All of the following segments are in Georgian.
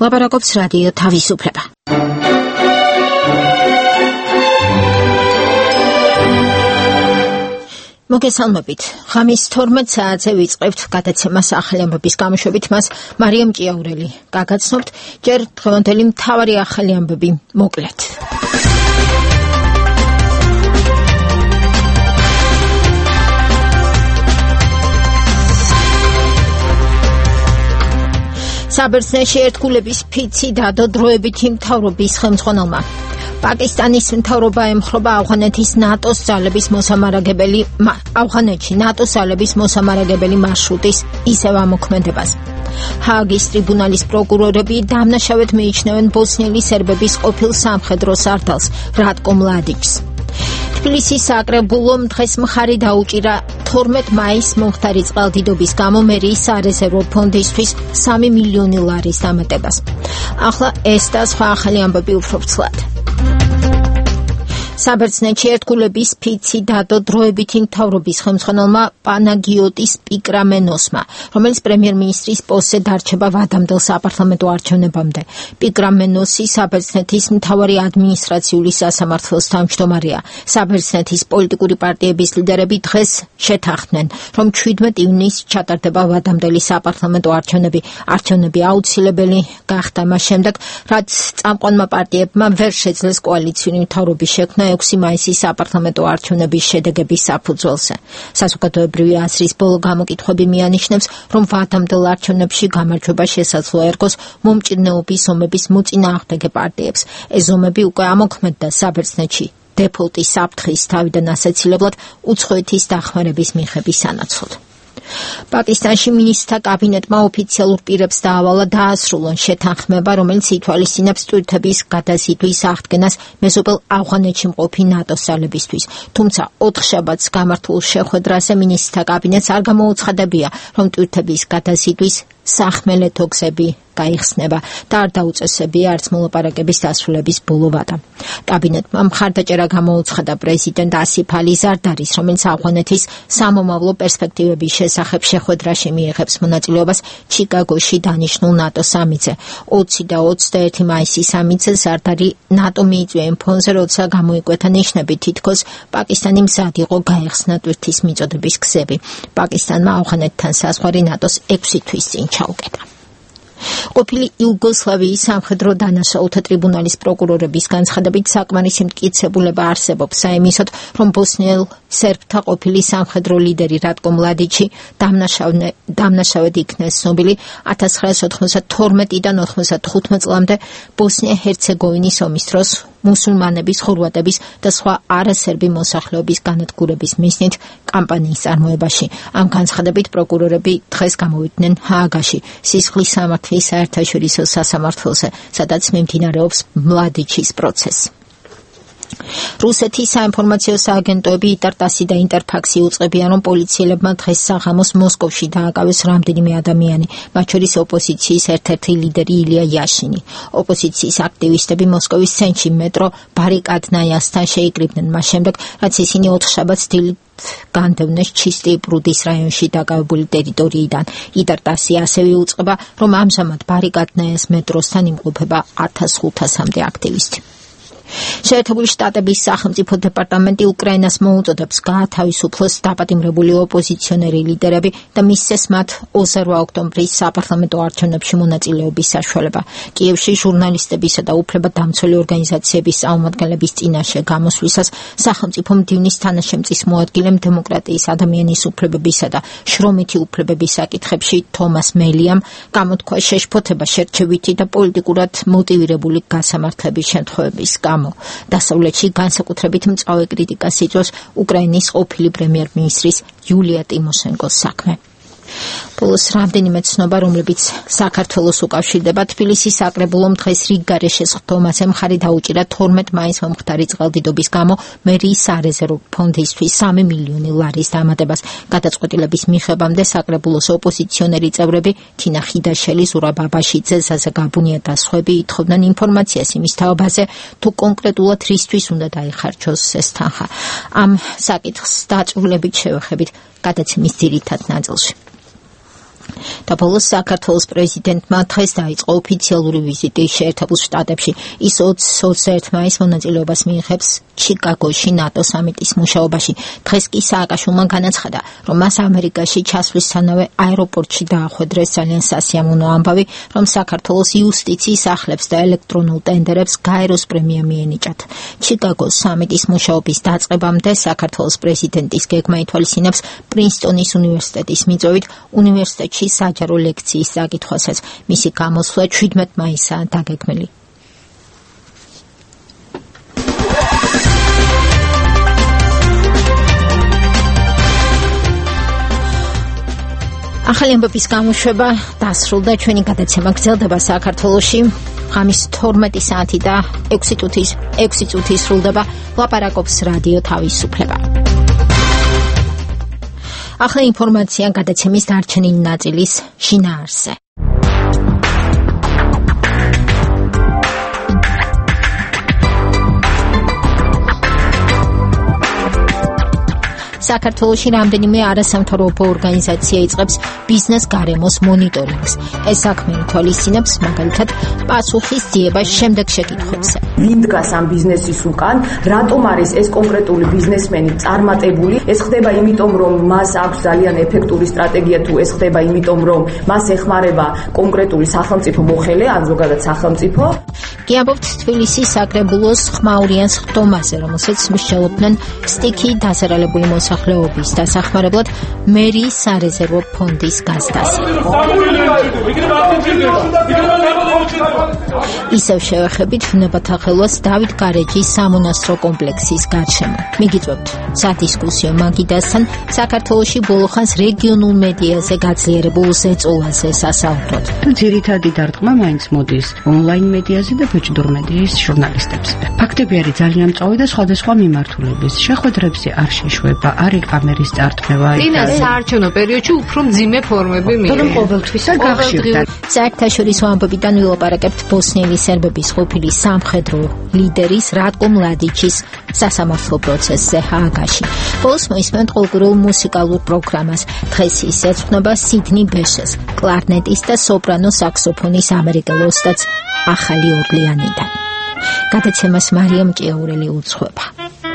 ლაპარაკობს რადიო თავისუფლება. მოგესალმებით. ღამის 12 საათზე ვიწყებთ გადაცემას ახალი ამბების გამოშვებით. მას მარიამ ჭიაურელი გაგაცნობთ. ჯერ დღევანდელი მთავარი ახალი ამბები მოკლედ. საბერძნეთში ერთგულების ფიცი დადო დროებითი მთავრობის ხელმძღვანელმა. პაკისტანის მთავრობა ემხრობა ავღანეთის ნატოს ძალების მოსამარაგებელი მარშრუტის ისევ ამოქმედებას. ჰააგის ტრიბუნალის პროკურორები დამნაშავედ მიიჩნევენ ბოსნიელი სერბების ყოფილ სამხედრო სარდალს რატკო მლადიჩს. თბილისის საკრებულომ დღეს მხარი დაუჭირა 12 მაისს მომხდარი წყალდიდობის გამო მერიის სარეზერვო ფონდისთვის 3 მილიონი ლარის დამატებას. ახლა ეს და სხვა ახალი ამბები უფრო ფცლად. საბერძნეთში ერთგულების ფიცი დადო დროებითი მთავრობის ხელმძღვანელმა პანაგიოტის პიკრამენოსმა, რომელიც პრემიერ-მინისტრის პოსტზე დარჩება ვადამდელ საპარლამენტო არჩევნებამდე. პიკრამენოსი საბერძნეთის მთავარი ადმინისტრაციული სასამართლოს თავმჯდომარეა. საბერძნეთის პოლიტიკური პარტიების ლიდერები დღეს შეთანხმდნენ, რომ 17 ივნისს ჩატარდება ვადამდელი საპარლამენტო არჩევნები. არჩევნები აუცილებელი გახდა მას შემდეგ, რაც წამყვანმა პარტიებმა ვერ შეძლეს კოალიციური მთავრობის შექმნა 6 მაისის საპარლამენტო არჩევნების შედეგების საფუძველზე. საზოგადოებრივი აზრის ბოლო გამოკითხვები მიანიშნებს, რომ ვადამდელ არჩევნებში გამარჯვება შესაძლოა ერგოს მომჭირნეობის ომების მოწინააღმდეგე პარტიებს. ეს ომები უკვე ამოქმედდა საბერძნეთში დეფოლტის საფრთხის თავიდან ასაცილებლად უცხოეთის დახმარების მიღების სანაცვლოდ. პაკისტანში მინისტრთა კაბინეტმა ოფიციალურ პირებს დაავალა დაასრულონ შეთანხმება, რომელიც ითვალისწინებს ტვირთების გადაზიდვის აღდგენას მეზობელ ავღანეთში მყოფი ნატოს ძალებისთვის. თუმცა 4 შაბათს გამართულ შეხვედრაზე მინისტრთა კაბინეტს არ გამოუცხადებია, რომ ტვირთების გადაზიდვის სახმელეთო გზები გაიხსნება და არ დაუწესებია არც მოლაპარაკების დასრულების ბოლო ვადა. კაბინეტმა მხარდაჭერა გამოუცხადა პრეზიდენტ ასიფ ალი ზარდარის, რომელიც ავღანეთის სამომავლო პერსპექტივების შესახებ შეხვედრაში მიიღებს მონაწილეობას ჩიკაგოში დანიშნულ ნატო სამიტზე. 20 და 21 მაისის სამიტზე ზარდარი ნატო მიიწვია იმ ფონზე, როცა გამოიკვეთა ნიშნები, თითქოს პაკისტანი მზად იყო გაეხსნა ტვირთის მიწოდების გზები. პაკისტანმა ავღანეთთან საზღვარი ნატოს 6 თვის წინ ჩაუკეტა. ყოფილი იუგოსლავიის სამხედრო დანაშაულთა ტრიბუნალის პროკურორების განცხადებით საკმარისი მტკიცებულება არსებობს საიმისოდ, რომ ბოსნიელ სერბთა ყოფილი სამხედრო ლიდერი რატკო მლადიჩი დამნაშავედ იქნეს ცნობილი 1992-დან 95 წლამდე ბოსნია-ჰერცეგოვინის ომის დროს მუსულმანების, ხორვატების და სხვა არასერბი მოსახლეობის განადგურების მიზნით კამპანიის წარმოებაში. ამ განცხადებით პროკურორები დღეს გამოვიდნენ ჰააგაში, სისხლის სამართლის საერთაშორისო სასამართლოზე, სადაც მიმდინარეობს მლადიჩის პროცესი. რუსეთის საინფორმაციო სააგენტოები იტარტასი და ინტერფაქსი უწყებიან, რომ პოლიციელებმა დღეს საღამოს მოსკოვში დააკავეს რამდენიმე ადამიანი, მათ შორის ოპოზიციის ერთ-ერთი ლიდერი ილია იაშინი. ოპოზიციის აქტივისტები მოსკოვის ცენტრში მეტრო ბარიკადნაიასთან შეიკრიბნენ მას შემდეგ, რაც ისინი 4 შაბათს დილით განდევნეს ჩისტი პრუდის რაიონში დაკავებული ტერიტორიიდან. იტარტასი ასევე უწყება, რომ ამჟამად ბარიკადნაიას მეტროსთან იმყოფება 1500-მდე აქტივისტი. შეერთებული შტატების სახელმწიფო დეპარტამენტი უკრაინას მოუწოდებს გაათავისუფლოს დაპატიმრებული ოპოზიციონერი ლიდერები და მისცეს მათ 28 ოქტომბრის საპარლამენტო არჩევნებში მონაწილეობის საშუალება. კიევში ჟურნალისტებისა და უფლებადამცველი ორგანიზაციების წარმომადგენლების წინაშე გამოსვლისას სახელმწიფო მდივნის თანაშემწის მოადგილემ დემოკრატიის, ადამიანის უფლებებისა და შრომითი უფლებების საკითხებში თომას მელიამ გამოთქვა შეშფოთება შერჩევითი და პოლიტიკურად მოტივირებული გასამართლების შემთხვევების გამო. დასავლეთში განსაკუთრებით მწვავე კრიტიკას იწვევს უკრაინის ყოფილი პრემიერ-მინისტრის იულია ტიმოშენკოს საქმე. ბოლოს რამდენიმე ცნობა, რომლებიც საქართველოს უკავშირდება, თბილისის საკრებულომ დღეს რიგ გარეშე სხდომაზე მხარი დაუჭირა 12 მაისს მომხდარი წყალდიდობის გამო მერიის სარეზერვო ფონდისთვის 3 მილიონი ლარის დამატებას. გადაწყვეტილების მიღებამდე საკრებულოს ოპოზიციონერი წევრები თინა ხიდაშელი, ზურაბ აბაშიძე, ზაზა გაბუნია და სხვები ითხოვდნენ ინფორმაციას იმის თაობაზე, თუ კონკრეტულად რისთვის უნდა დაიხარჯოს ეს თანხა. ამ საკითხს დაწვრილებით შევეხებით გადაცემის ძირითად ნაწილში. და ბოლოს საქართველოს პრეზიდენტმა დღეს დაიწყო ოფიციალური ვიზიტი შეერთებულ შტატებში. ის 20-21 მაისს მონაწილეობას მიიღებს ჩიკაგოში ნატო სამიტის მუშაობაში. დღეს კი სააკაშვილმა განაცხადა, რომ მას ამერიკაში ჩასვლისთანავე აეროპორტში დაახვედრეს ძალიან სასიამოვნო ამბავი, რომ საქართველოს იუსტიციის ახლებს და ელექტრონულ ტენდერებს გაეროს პრემია მიენიჭათ. ჩიკაგოს სამიტის მუშაობის დაწყებამდე საქართველოს პრეზიდენტის გეგმა ითვალისწინებს პრინსტონის უნივერსიტეტის მიწვევით უნივერსიტეტში საჯარო ლექციის დაკითხვასაც. მისი გამოსვლა 17 მაისაა დაგეგმილი. ახალი ამბების გამოშვება დასრულდა. ჩვენი გადაცემა გრძელდება საქართველოში. ღამის 12 საათი და 6 წუთი სრულდება. ლაპარაკობს რადიო თავისუფლება. ახლა ინფორმაცია გადაცემის დარჩენილი ნაწილის შინაარსზე. საქართველოში რამდენიმე არასამთავრობო ორგანიზაცია იწყებს ბიზნეს გარემოს მონიტორინგს. ეს საქმე ითვალისწინებს მაგალითად პასუხის ძიებას შემდეგ შეკითხვებზე. ვინ დგას ამ ბიზნესის უკან, რატომ არის ეს კონკრეტული ბიზნესმენი წარმატებული? ეს ხდება იმიტომ, რომ მას აქვს ძალიან ეფექტური სტრატეგია, თუ ეს ხდება იმიტომ, რომ მას ეხმარება კონკრეტული სახელმწიფო მოხელე, ან ზოგადად სახელმწიფო. გიამბობთ თბილისის საკრებულოს ხმაურიან სხდომაზე, რომელსაც მსჯელობდნენ სტიქი დასერალებული მოსახლეობის დასახმარებლად მერიის სარეზერვო ფონდის გაზდას. ისევ შევეხებით ვნებათა ხელვას დავით გარეჯის სამონასტრო კომპლექსის გარშემო. მიგიწვევთ სადისკუსიო მაგიდასთან საქართველოში ბოლოხანს რეგიონულ მედიაზე გაძლიერებულ ზეწოლაზე სასაუბროთ. ძირითადი დარტყმა მაინც მოდის ონლაინ მედიაზე და ბეჭდურ მედიის ჟურნალისტებს. ფაქტები არის ძალიან მწვავე და სხვადასხვა მიმართულების. შეხვედრებზე არ შეშვება, არ კამერის წართმევა. წინა საარჩევნო პერიოდში უფრო მძიმე ფორმები მიიღო. რომ ყოველთვისა გახშირდა. საერთაშორისო ამბებიდან ვილაპარაკებთ ბოსნიელი სერბების ყოფილი სამხედრო ლიდერის რატკო მლადიჩის სასამართლო პროცესზე ჰააგაში. ბოლოს მოისმენთ ყოველკვირეულ მუსიკალურ პროგრამას. დღეს ის ეძღვნება სიდნი ბეშეს, კლარნეტის და სოპრანო საქსოფონის ამერიკელ ოსტატს ახალი ორლეანიდან. გადაცემას მარიამ ჭიაურელი უძღვება.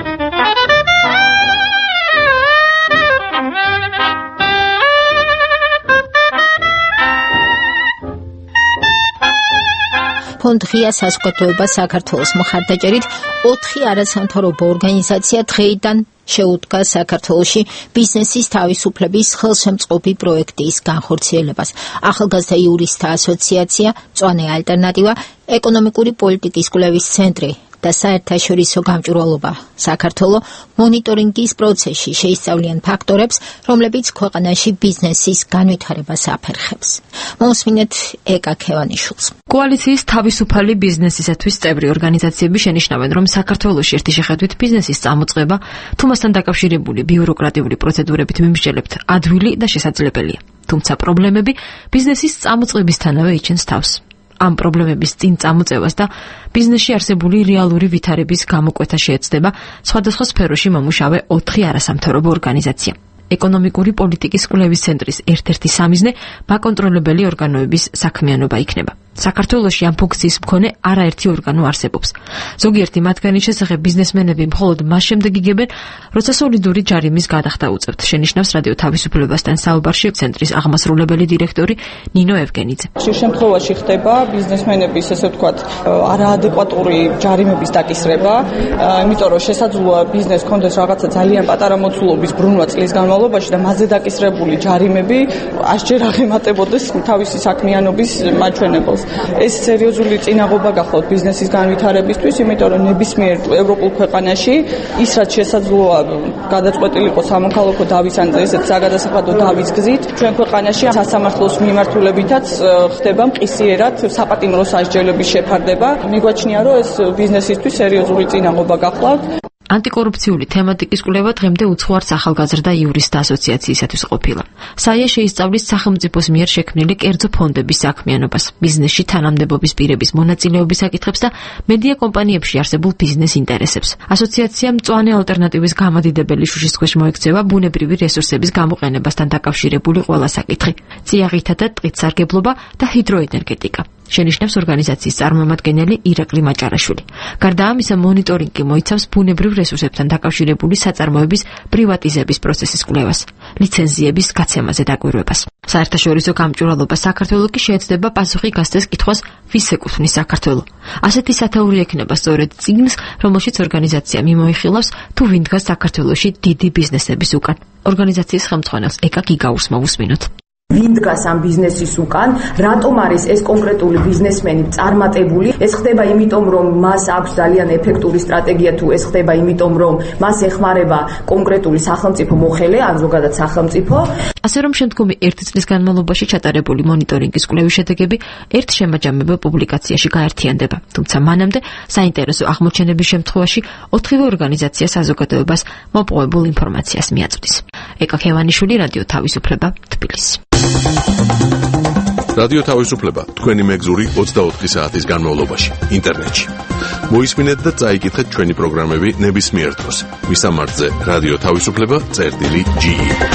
ფონდ ღია საზოგადოება საქართველოს მხარდაჭერით 4 არასამთავრობო ორგანიზაცია დღეიდან შეუდგა საქართველოში ბიზნესის თავისუფლების ხელშემწყობი პროექტის განხორციელებას. ახალგაზრდა იურისტთა ასოციაცია, მწვანე ალტერნატივა, ეკონომიკური პოლიტიკის კვლევის ცენტრი და საერთაშორისო გამჭვირვალობა საქართველო მონიტორინგის პროცესში შეისწავლიან ფაქტორებს, რომლებიც ქვეყანაში ბიზნესის განვითარებას აფერხებს. მოსმინეთ ეკა ქევანიშვილს. კოალიციის თავისუფალი ბიზნესისათვის წევრი ორგანიზაციები შენიშნავენ, რომ საქართველოში ერთი შეხედვით ბიზნესის წამოწყება თუ მასთან დაკავშირებული ბიუროკრატიული პროცედურებით მიმსჯელებთ ადვილი და შესაძლებელია. თუმცა პრობლემები ბიზნესის წამოწყებისთანავე იჩენს თავს. ამ პრობლემების წინ წამოწევას და ბიზნესში არსებული რეალური ვითარების გამოკვეთა შეეცდება სხვადასხვა სფეროში მომუშავე 4 არასამთავრობო ორგანიზაცია. ეკონომიკური პოლიტიკის კვლევის ცენტრის ერთ-ერთი სამიზნე ბაკონტროლებელი ორგანოების საქმიანობა იქნება. საქართველოში ამ ფუნქციის მქონე არაერთი ორგანო არსებობს. ზოგიერთი მათგანის შესახებ ბიზნესმენები მხოლოდ მას შემდეგ იგებენ, როცა სოლიდური ჯარიმის გადახდა უწევთ, შენიშნავს რადიო თავისუფლებასთან საუბარში ცენტრის აღმასრულებელი დირექტორი ნინო ევგენიძე. ხშირ შემთხვევაში ხდება ბიზნესმენების, ესე ვთქვათ, არაადეკვატური ჯარიმების დაკისრება, იმიტომ რომ შესაძლოა ბიზნესს კონდეს რაღაცა ძალიან პატარა მოცულობის ბრუნვა წლის განმავლობაში და მასზე დაკისრებული ჯარიმები ასჯერ აღემატებოდეს თავისი საქმიანობის მაჩვენებელს. ეს სერიოზული წინაღობა გახლავთ ბიზნესის განვითარებისთვის, იმიტომ რომ ნებისმიერ ევროპულ ქვეყანაში ის რაც შესაძლოა გადაწყვეტილი იყოს სამოქალაქო დავის ან ესეთ საგადასახადო დავის გზით, ჩვენ ქვეყანაში სასამართლოს მიმართულებითაც ხდება მყისიერად საპატიმრო სასჯელების შეფარდება. მიგვაჩნია, რომ ეს ბიზნესისთვის სერიოზული წინაღობა გახლავთ. ანტიკორუფციული თემატიკის კვლევა დღემდე უცხოარც ახალგაზრდა იურისტთა ასოციაციისათვის ყოფილა. საია შეისწავლის სახელმწიფოს მიერ შექმნილი კერძო ფონდების საქმიანობას, ბიზნესში თანამდებობის პირების მონაწილეობის საკითხებს და მედია კომპანიებში არსებულ ბიზნეს ინტერესებს. ასოციაცია მწვანე ალტერნატივის გამადიდებელი შუშის ქვეშ მოექცევა ბუნებრივი რესურსების გამოყენებასთან დაკავშირებული ყველა საკითხი, წიაღითა და ტყით სარგებლობა და ჰიდროენერგეტიკა. შენიშნავს ორგანიზაციის წარმომადგენელი ირაკლი მაჭარაშვილი. გარდა ამისა, მონიტორინგი მოიცავს ბუნებრივ რესურსებთან დაკავშირებული საწარმოების პრივატიზების პროცესის კვლევას, ლიცენზიების გაცემაზე დაკვირვებას. საერთაშორისო გამჭვირვალობა საქართველოს კი შეეცდება პასუხი გასცეს კითხვას, ვის ეკუთვნის საქართველო. ასეთი სათაური ექნება სწორედ წიგნს, რომელშიც ორგანიზაცია მიმოიხილავს, თუ ვინ დგას საქართველოში დიდი ბიზნესების უკან. ორგანიზაციის ხელმძღვანელს ეკა გიგაურს მოვუსმინოთ. ვინ დგას ამ ბიზნესის უკან, რატომ არის ეს კონკრეტული ბიზნესმენი წარმატებული? ეს ხდება იმიტომ, რომ მას აქვს ძალიან ეფექტური სტრატეგია, თუ ეს ხდება იმიტომ, რომ მას ეხმარება კონკრეტული სახელმწიფო მოხელე, ან ზოგადად სახელმწიფო. ასე რომ შემდგომი 1 წლის განმავლობაში ჩატარებული მონიტორინგის კვლევის შედეგები ერთ შემაჯამებელ პუბლიკაციაში გაერთიანდება. თუმცა მანამდე საინტერესო აღმოჩენების შემთხვევაში 4 ორგანიზაცია საზოგადოებას მოპოვებულ ინფორმაციას მიაწვდის. ეკა ქევანიშვილი, რადიო თავისუფლება, თბილისი. რადიო თავისუფლება, თქვენი მეგზური 24 საათის განმავლობაში, ინტერნეტში. მოისმინეთ და წაიკითხეთ ჩვენი პროგრამები ნებისმიერ დროს. მისამართზე რადიო თავისუფლება.ge.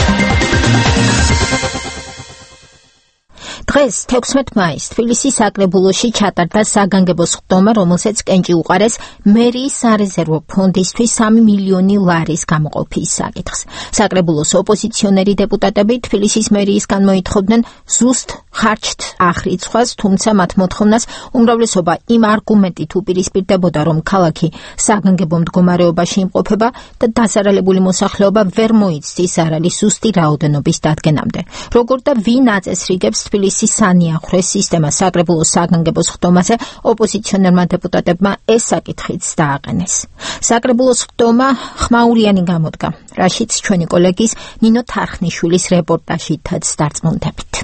დღეს 16 მაისს თბილისის საკრებულოში ჩატარდა საგანგებო სხდომა, რომელსაც კენჭი უყარეს მერიის სარეზერვო ფონდისთვის 3 მილიონი ლარის გამოყოფის საკითხს. საკრებულოს ოპოზიციონერი დეპუტატები თბილისის მერიისგან მოითხოვდნენ ზუსტ ხარჯთ აღრიცხვას, თუმცა მათ მოთხოვნას უმრავლესობა იმ არგუმენტით უპირისპირდებოდა, რომ ქალაქი საგანგებო მდგომარეობაში იმყოფება და დასარალებული მოსახლეობა ვერ მოიცდის არალის ზუსტი რაოდენობის დადგენამდე. როგორ და ვინ აწესრიგებს თბილისის სანიახრეს სისტემა საკრებულოს საგანგებო სხდომაზე, ოპოზიციონერმა დეპუტატებმა ეს საკითხიც დააყენეს. საკრებულოს სხდომა ხმაურიანი გამოდგა, რაშიც ჩვენი კოლეგის ნინო თარხნიშვილის რეპორტაჟითაც დარწმუნდებით.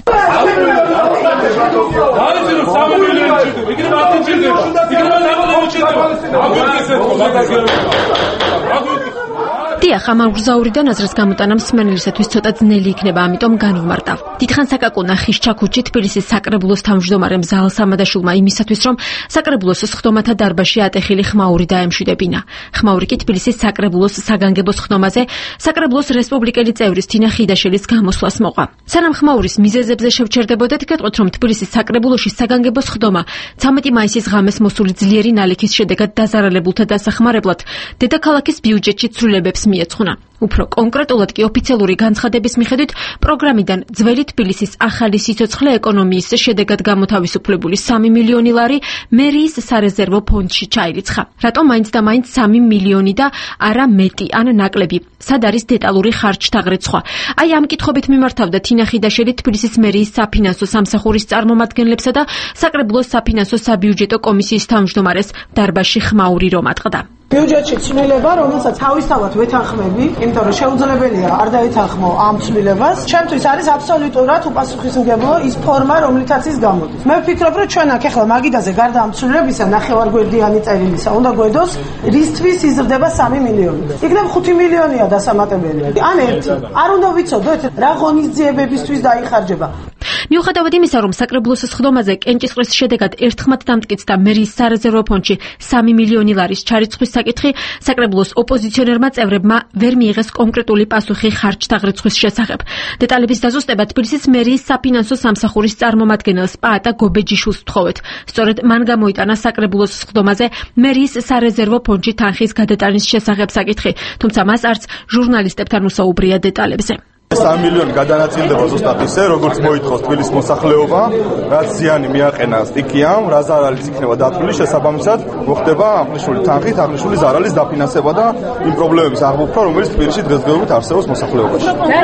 დიახ, ამ აღზაურიდან აზრს გამოტანა მსმენელისათვის ცოტა ძნელი იქნება, ამიტომ განვმარტავ. დიდხან საკაკუნა ხიშჩაქუჩი თბილისის საკრებულოს თავმჯდომარემ ზაალ სამადაშვილმა იმისათვის, რომ საკრებულოს სხდომათა დარბაზში ატეხილი ხმაური დაემშვიდებინა. ხმაური კი თბილისის საკრებულოს საგანგებო სხდომაზე საკრებულოს რესპუბლიკელი წევრის თინა ხიდაშელის გამოსვლას მოყვა. სანამ ხმაურის მიზეზებზე შევჩერდებოდეთ, გეტყვით, რომ თბილისის საკრებულოში საგანგებო სხდომა 13 მაისის ღამეს მოსული ძლიერი ნალექის შედეგად დაზარალებულთა დასახმარებლად დედაქალაქის ბიუჯეტში ცვლილებებს მიეძღვნა. უფრო კონკრეტულად კი ოფიციალური განცხადების მიხედვით პროგრამიდან ძველი თბილისის ახალი სიცოცხლე ეკონომიის შედეგად გამოთავისუფლებული 3 მილიონი ლარი მერიის სარეზერვო ფონდში ჩაირიცხა. რატომ მაინც და მაინც 3 მილიონი და არა მეტი ან ნაკლები? სად არის დეტალური ხარჯთაღრიცხვა? აი ამ კითხვებით მიმართავდა თინა ხიდაშელი თბილისის მერიის საფინანსო სამსახურის წარმომადგენლებსა და საკრებულოს საფინანსო საბიუჯეტო კომისიის თავმჯდომარეს დარბაზში ხმაური რომ ატყდა. ბიუჯეტში ცვლილება, რომელსაც თავისთავად ვეთანხმები, იმიტომ რომ შეუძლებელია არ დაეთანხმო ამ ცვლილებას. ჩემთვის არის აბსოლუტურად უპასუხისმგებლო ის ფორმა, რომლითაც ის გამოდის. მე ვფიქრობ, რომ ჩვენ აქ ახლა მაგიდაზე გარდა ამ ცვლილებისა ნახევარგვერდიანი წერილისა უნდა გვედოს, რისთვის იზრდება 3 მილიონი. იქნებ 5 მილიონია დასამატებელი. ან 1. არ უნდა ვიცოდოთ რა ღონისძიებებისთვის დაიხარჯება. მიუხედავად იმისა, რომ საკრებულოს სხდომაზე კენჭისყრის შედეგად ერთხმად დამტკიცდა მერიის სარეზერვო ფონდში 3 მილიონი ლარის ჩარიცხვის საკითხი, საკრებულოს ოპოზიციონერმა წევრებმა ვერ მიიღეს კონკრეტული პასუხი ხარჯთაღრიცხვის შესახებ. დეტალების დაზუსტება თბილისის მერიის საფინანსო სამსახურის წარმომადგენელს პაატა გობეჯიშვილს ვთხოვეთ. სწორედ მან გამოიტანა საკრებულოს სხდომაზე მერიის სარეზერვო ფონდში თანხის გადატანის შესახებ საკითხი, თუმცა მას არც ჟურნალისტებთან უსაუბრია დეტალებზე. 3 მილიონი გადანაწილდება ზუსტად ისე, როგორც მოითხოვს თბილისის მოსახლეობა, რაც ზიანი მიაყენა სტიქიამ, რა ზარალიც იქნება დათვლილი, შესაბამისად მოხდება აღნიშნული თანხით, აღნიშნული ზარალის დაფინანსება და იმ პრობლემების აღმოფხვრა, რომელიც თბილისში დღესდღეობით არსებობს მოსახლეობაში.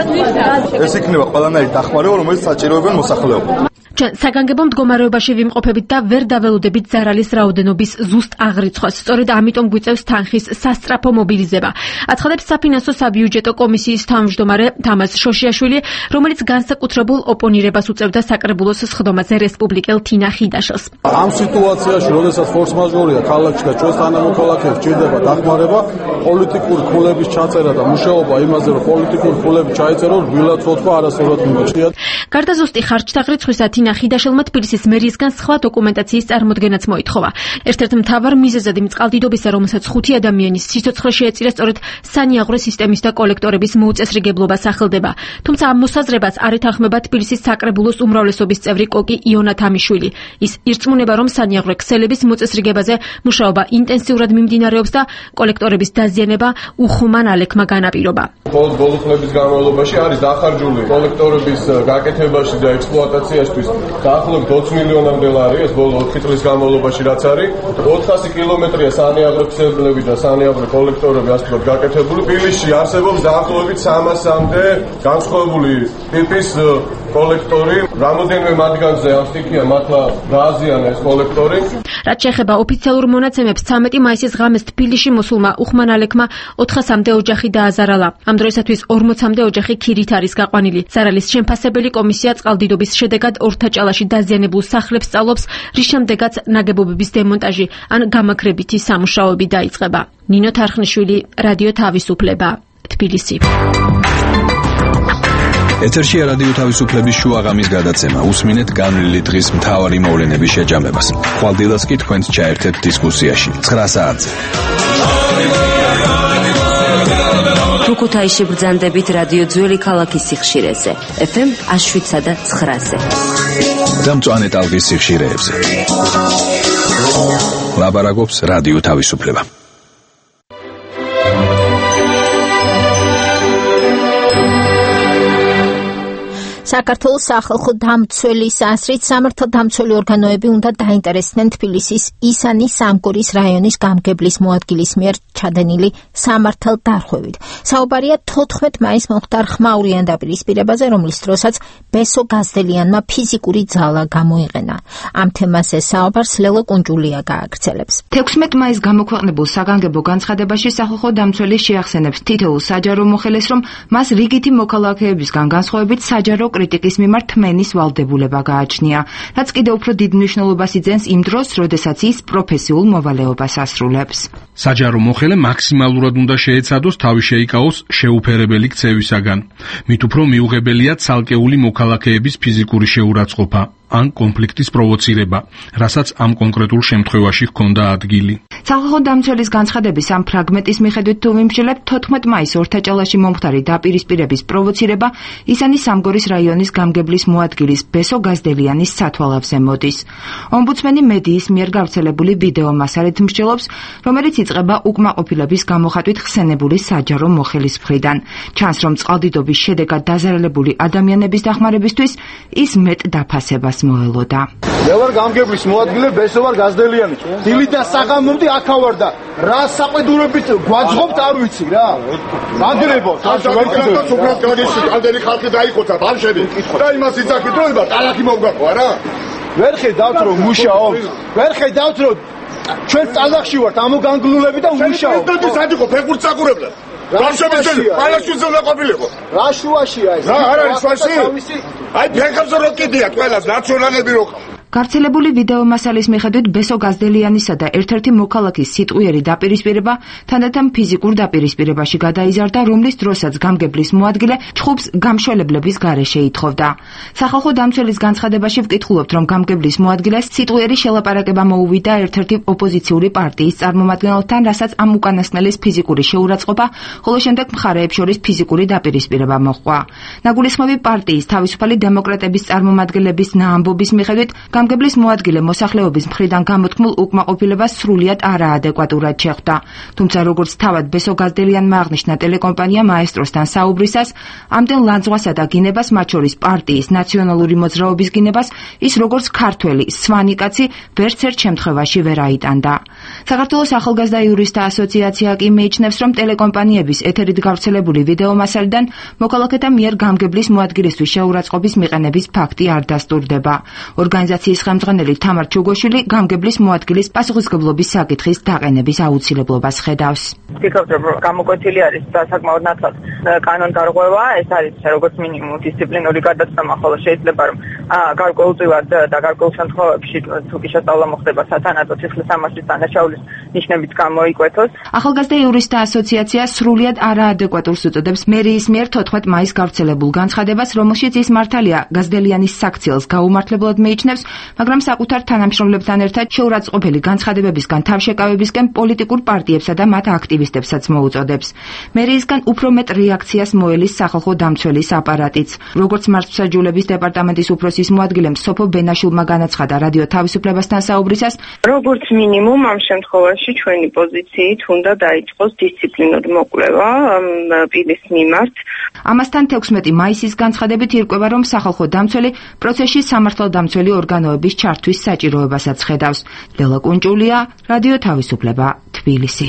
ეს იქნება ყველანაირი დახმარება, რომელიც საჭიროებენ მოსახლეობას. ჩვენ საგანგებო მდგომარეობაში ვიმყოფებით და ვერ დაველოდებით ზარალის რაოდენობის ზუსტ აღრიცხვას. სწორედ ამიტომ გვიწევს თანხის სასწრაფო მობილიზება. აცხადებს საფინანსო საბიუჯეტო კომისიის თავმჯდომარე თამაზ შოშიაშვილი, რომელიც განსაკუთრებულ ოპონირებას უწევდა საკრებულოს სხდომაზე რესპუბლიკელ თინა ხიდაშელს. ამ სიტუაციაში, როდესაც ფორს-მაჟორია ქალაქში და ჩვენს თანამოქალაქეებს ჭირდება დახმარება, პოლიტიკური ქულების ჩაწერა და მუშაობა იმაზე, რომ პოლიტიკური ქულები ჩაიწერონ, რბილად ცოცხლ არასდროს მიგჭირდა. გარდა ზუსტი ხარჯთაღრიცხვისა, თინა ხიდაშელმა თბილისის მერიისგან სხვა დოკუმენტაციის წარმოდგენაც მოითხოვა. ერთ-ერთ მთავარ მიზეზად იმ წყალდიდობისა, რომელსაც 5 ადამიანის სიცოცხლე შეეწირა, სწორედ სანიაღვრე სისტემის და კოლექტორების მოუწესრიგებლობა სახელდება. თუმცა ამ მოსაზრებას არ ეთანხმება თბილისის საკრებულოს უმრავლესობის წევრი კოკი იონა თამიშვილი. ის ირწმუნება, რომ სანიაღვრე ქსელების მოწესრიგებაზე მუშაობა ინტენსიურად მიმდინარეობს და კოლექტორების დაზიანება უხუმან ალექმა განაპირობა. მხოლოდ ბოლო წლების განმავლობაში არის დახარჯული კოლექტორების გაკეთებაში და ექსპლუატაციაში დაახლოებით 20 მილიონამდე ლარი, ეს ბოლო 4 წლის განმავლობაში რაც არის. 400 კილომეტრია სანიაღვრე ქსელები და სანიაღვრე კოლექტორები ასე ვთქვათ გაკეთებული. თბილისში არსებობს დაახლოებით 300-მდე განსხვავებული ტიპის კოლექტორი. რამოდენიმე მათგანზე ამ სტიქია მართლა დააზიანა ეს კოლექტორი. რაც შეეხება ოფიციალურ მონაცემებს, 13 მაისის ღამეს თბილისში მოსულმა უხმან ალექმა 400-მდე ოჯახი დააზარალა. ამ დროისათვის 40-მდე ოჯახი ქირით არის გაყვანილი. ზარალის შემფასებელი კომისია წყალდიდობის შედეგად ორთაჭალაში დაზიანებულ სახლებს სწავლობს, რის შემდეგაც ნაგებობების დემონტაჟი ან გამაქრებითი სამუშაოები დაიწყება. ნინო თარხნიშვილი, რადიო თავისუფლება, თბილისი. ეთერშია რადიო თავისუფლების შუაღამის გადაცემა. უსმინეთ განვლილი დღის მთავარი მოვლენების შეჯამებას. ხვალდილას კი თქვენს ჩაერთეთ დისკუსიაში 9 საათზე. თუ ქუთაისში ბრძანდებით რადიო ძველი ქალაქის სიხშირეზე, FM 7-სა და 9-ზე. და მწვანე ტალღის სიხშირეებზე. ლაბარაკობს რადიო თავისუფლება. საქართველოს სახალხო დამცველის აზრით სამართალდამცველი ორგანოები უნდა დაინტერესდნენ თბილისის ისანის სამგორის რაიონის გამგებლის მოადგილის მიერ ჩადენილი სამართალდარღვევით. საუბარია 14 მაისს მომხდარ ხმაურიან დაპირისპირებაზე, რომლის დროსაც ბესო გაზდელიანმა ფიზიკური ძალა გამოიყენა. ამ თემაზე საუბარს ლელო კუნჯულია გააგრძელებს. 16 მაისს გამოქვეყნებულ საგანგებო განცხადებაში სახალხო დამცველი შეახსენებს თითოეულ საჯარო მოხელეს, რომ მას რიგითი მოქალაქეებისგან განსხვავებით საჯარო კრიტიკის მიმართ თმენის ვალდებულება გააჩნია, რაც კიდევ უფრო დიდ მნიშვნელობას იძენს იმ დროს, როდესაც ის პროფესიულ მოვალეობას ასრულებს. საჯარო მოხელე მაქსიმალურად უნდა შეეცადოს თავი შეიკავოს შეუფერებელი ქცევისაგან. მით უფრო მიუღებელია ცალკეული მოქალაქეების ფიზიკური შეურაცხყოფა ან კონფლიქტის პროვოცირება, რასაც ამ კონკრეტულ შემთხვევაში ჰქონდა ადგილი. სახალხო დამცველის განცხადების ამ ფრაგმენტის მიხედვით თუ ვიმსჯელებ, 14 მაისს ორთაჭალაში მომხდარი დაპირისპირების პროვოცირება ისანის სამგორის რაიონის გამგებლის მოადგილის ბესო გაზდელიანის სათვალავზე მოდის. ომბუდსმენი მედიის მიერ გავრცელებული ვიდეო მასალით მსჯელობს, რომელიც იწყება უკმაყოფილების გამოხატვით ხსენებული საჯარო მოხელის მხრიდან. ჩანს, რომ წყალდიდობის შედეგად დაზარალებული ადამიანების დახმარებისთვის ის მეტ დაფასებას მოელოდა. მე ვარ გამგებლის მოადგილე ბესო ვარ გაზდელიანი. დილიდან საღამომდე აქა ვარ და რა საყიდურებით გვაძღობთ არ ვიცი რა. გაგრებო, საგანგებოს უბრალოდ გადაიში, ამდენი ხალხი დაიხოცა ბავშვები. და იმას იცახით რომ ტალახი მოვგაყვა რა. ვერ ხედავთ რომ მუშაობთ. ვერ ხედავთ რომ ჩვენ ტალახში ვართ ამოგანგლულები და ვმუშაობთ. პრეზიდენტი სად იყო ფეხბურთს აკურებდა? ბავშვები პალაშუს უნდა ყოფილიყო. რა შუაშია ეს? რა არ არის შუაში? აი ფეხებზე რო კიდია ყველა ნაციონალები რო გავრცელებული ვიდეო მასალის მიხედვით ბესო გაზდელიანისა და ერთ-ერთი მოქალაქის სიტყვიერი დაპირისპირება თანდათან ფიზიკურ დაპირისპირებაში გადაიზარდა, რომლის დროსაც გამგებლის მოადგილე ჩხუბს გამშველებლების გარეშე ითხოვდა. სახალხო დამცველის განცხადებაში ვკითხულობთ, რომ გამგებლის მოადგილეს სიტყვიერი შელაპარაკება მოუვიდა ერთ-ერთი ოპოზიციური პარტიის წარმომადგენელთან, რასაც ამ უკანასკნელის ფიზიკური შეურაცხყოფა, ხოლო შემდეგ მხარეებს შორის ფიზიკური დაპირისპირება მოჰყვა. ნაგულისხმები პარტიის თავისუფალი დემოკრატების წარმომადგენლების ნაამბობის მიხედვით გამგებლის მოადგილე მოსახლეობის მხრიდან გამოთქმულ უკმაყოფილებას სრულიად არაადეკვატურად შეხვდა. თუმცა როგორც თავად ბესო გაზდელიანმა აღნიშნა ტელეკომპანია მაესტროსთან საუბრისას, ამდენ ლანძღვასა და გინებას, მათ შორის პარტიის ნაციონალური მოძრაობის გინებას, ის როგორც ქართველი სვანი კაცი ვერც ერთ შემთხვევაში ვერ აიტანდა. საქართველოს ახალგაზრდა იურისტთა ასოციაცია კი მიიჩნევს, რომ ტელეკომპანიების ეთერით გავრცელებული ვიდეო მასალიდან მოქალაქეთა მიერ გამგებლის მოადგილისთვის შეურაცხყოფის მიყენების ფაქტი არ დასტურდება. ორგანიზაციის ხელმძღვანელი თამარ ჩუგოშვილი გამგებლის მოადგილის პასუხისმგებლობის საკითხის დაყენების აუცილებლობას ხედავს. ვფიქრობ, რომ გამოკვეთილი არის საკმაოდ ნათლად კანონდარღვევა, ეს არის როგორც მინიმუმ დისციპლინური გადაცემა, ხოლო შეიძლება რომ გარკვეულწილად და გარკვეულ შემთხვევებში თუ კი შესწავლა მოხდება სათანადო ციხლისამართლის დანაშაულის ნიშნებით გამოიკვეთოს. ახალგაზრდა იურისტთა ასოციაცია სრულიად არაადეკვატურს უწოდებს მერიის მიერ 14 მაისს გავრცელებულ განცხადებას, რომელშიც ის მართალია გაზდელიანის საქციელს გაუმართლებლად მიიჩნევს, მაგრამ საკუთარ თანამშრომლებთან ერთად შეურაცხყოფელი განცხადებებისგან თავშეკავებისკენ პოლიტიკურ პარტიებსა და მათ აქტივისტებსაც მოუწოდებს. მერიისგან უფრო მეტ რეაქციას მოელის სახალხო დამცველის აპარატიც. როგორც მართლმსაჯულების დეპარტამენტის უფროსის მოადგილემ სოფო ბენაშვილმა განაცხადა რადიო თავისუფლებასთან საუბრისას, როგორც მინიმუმ ამ შემთხვევაში ჩვენი პოზიციით უნდა დაიწყოს დისციპლინური მოკვლევა პირის მიმართ. ამასთან 16 მაისის განცხადებით ირკვევა, რომ სახალხო დამცველი პროცესში სამართალდამცველი ორგანოების ჩართვის საჭიროებასაც ხედავს. ლელა კუნჭულია, რადიო თავისუფლება, თბილისი.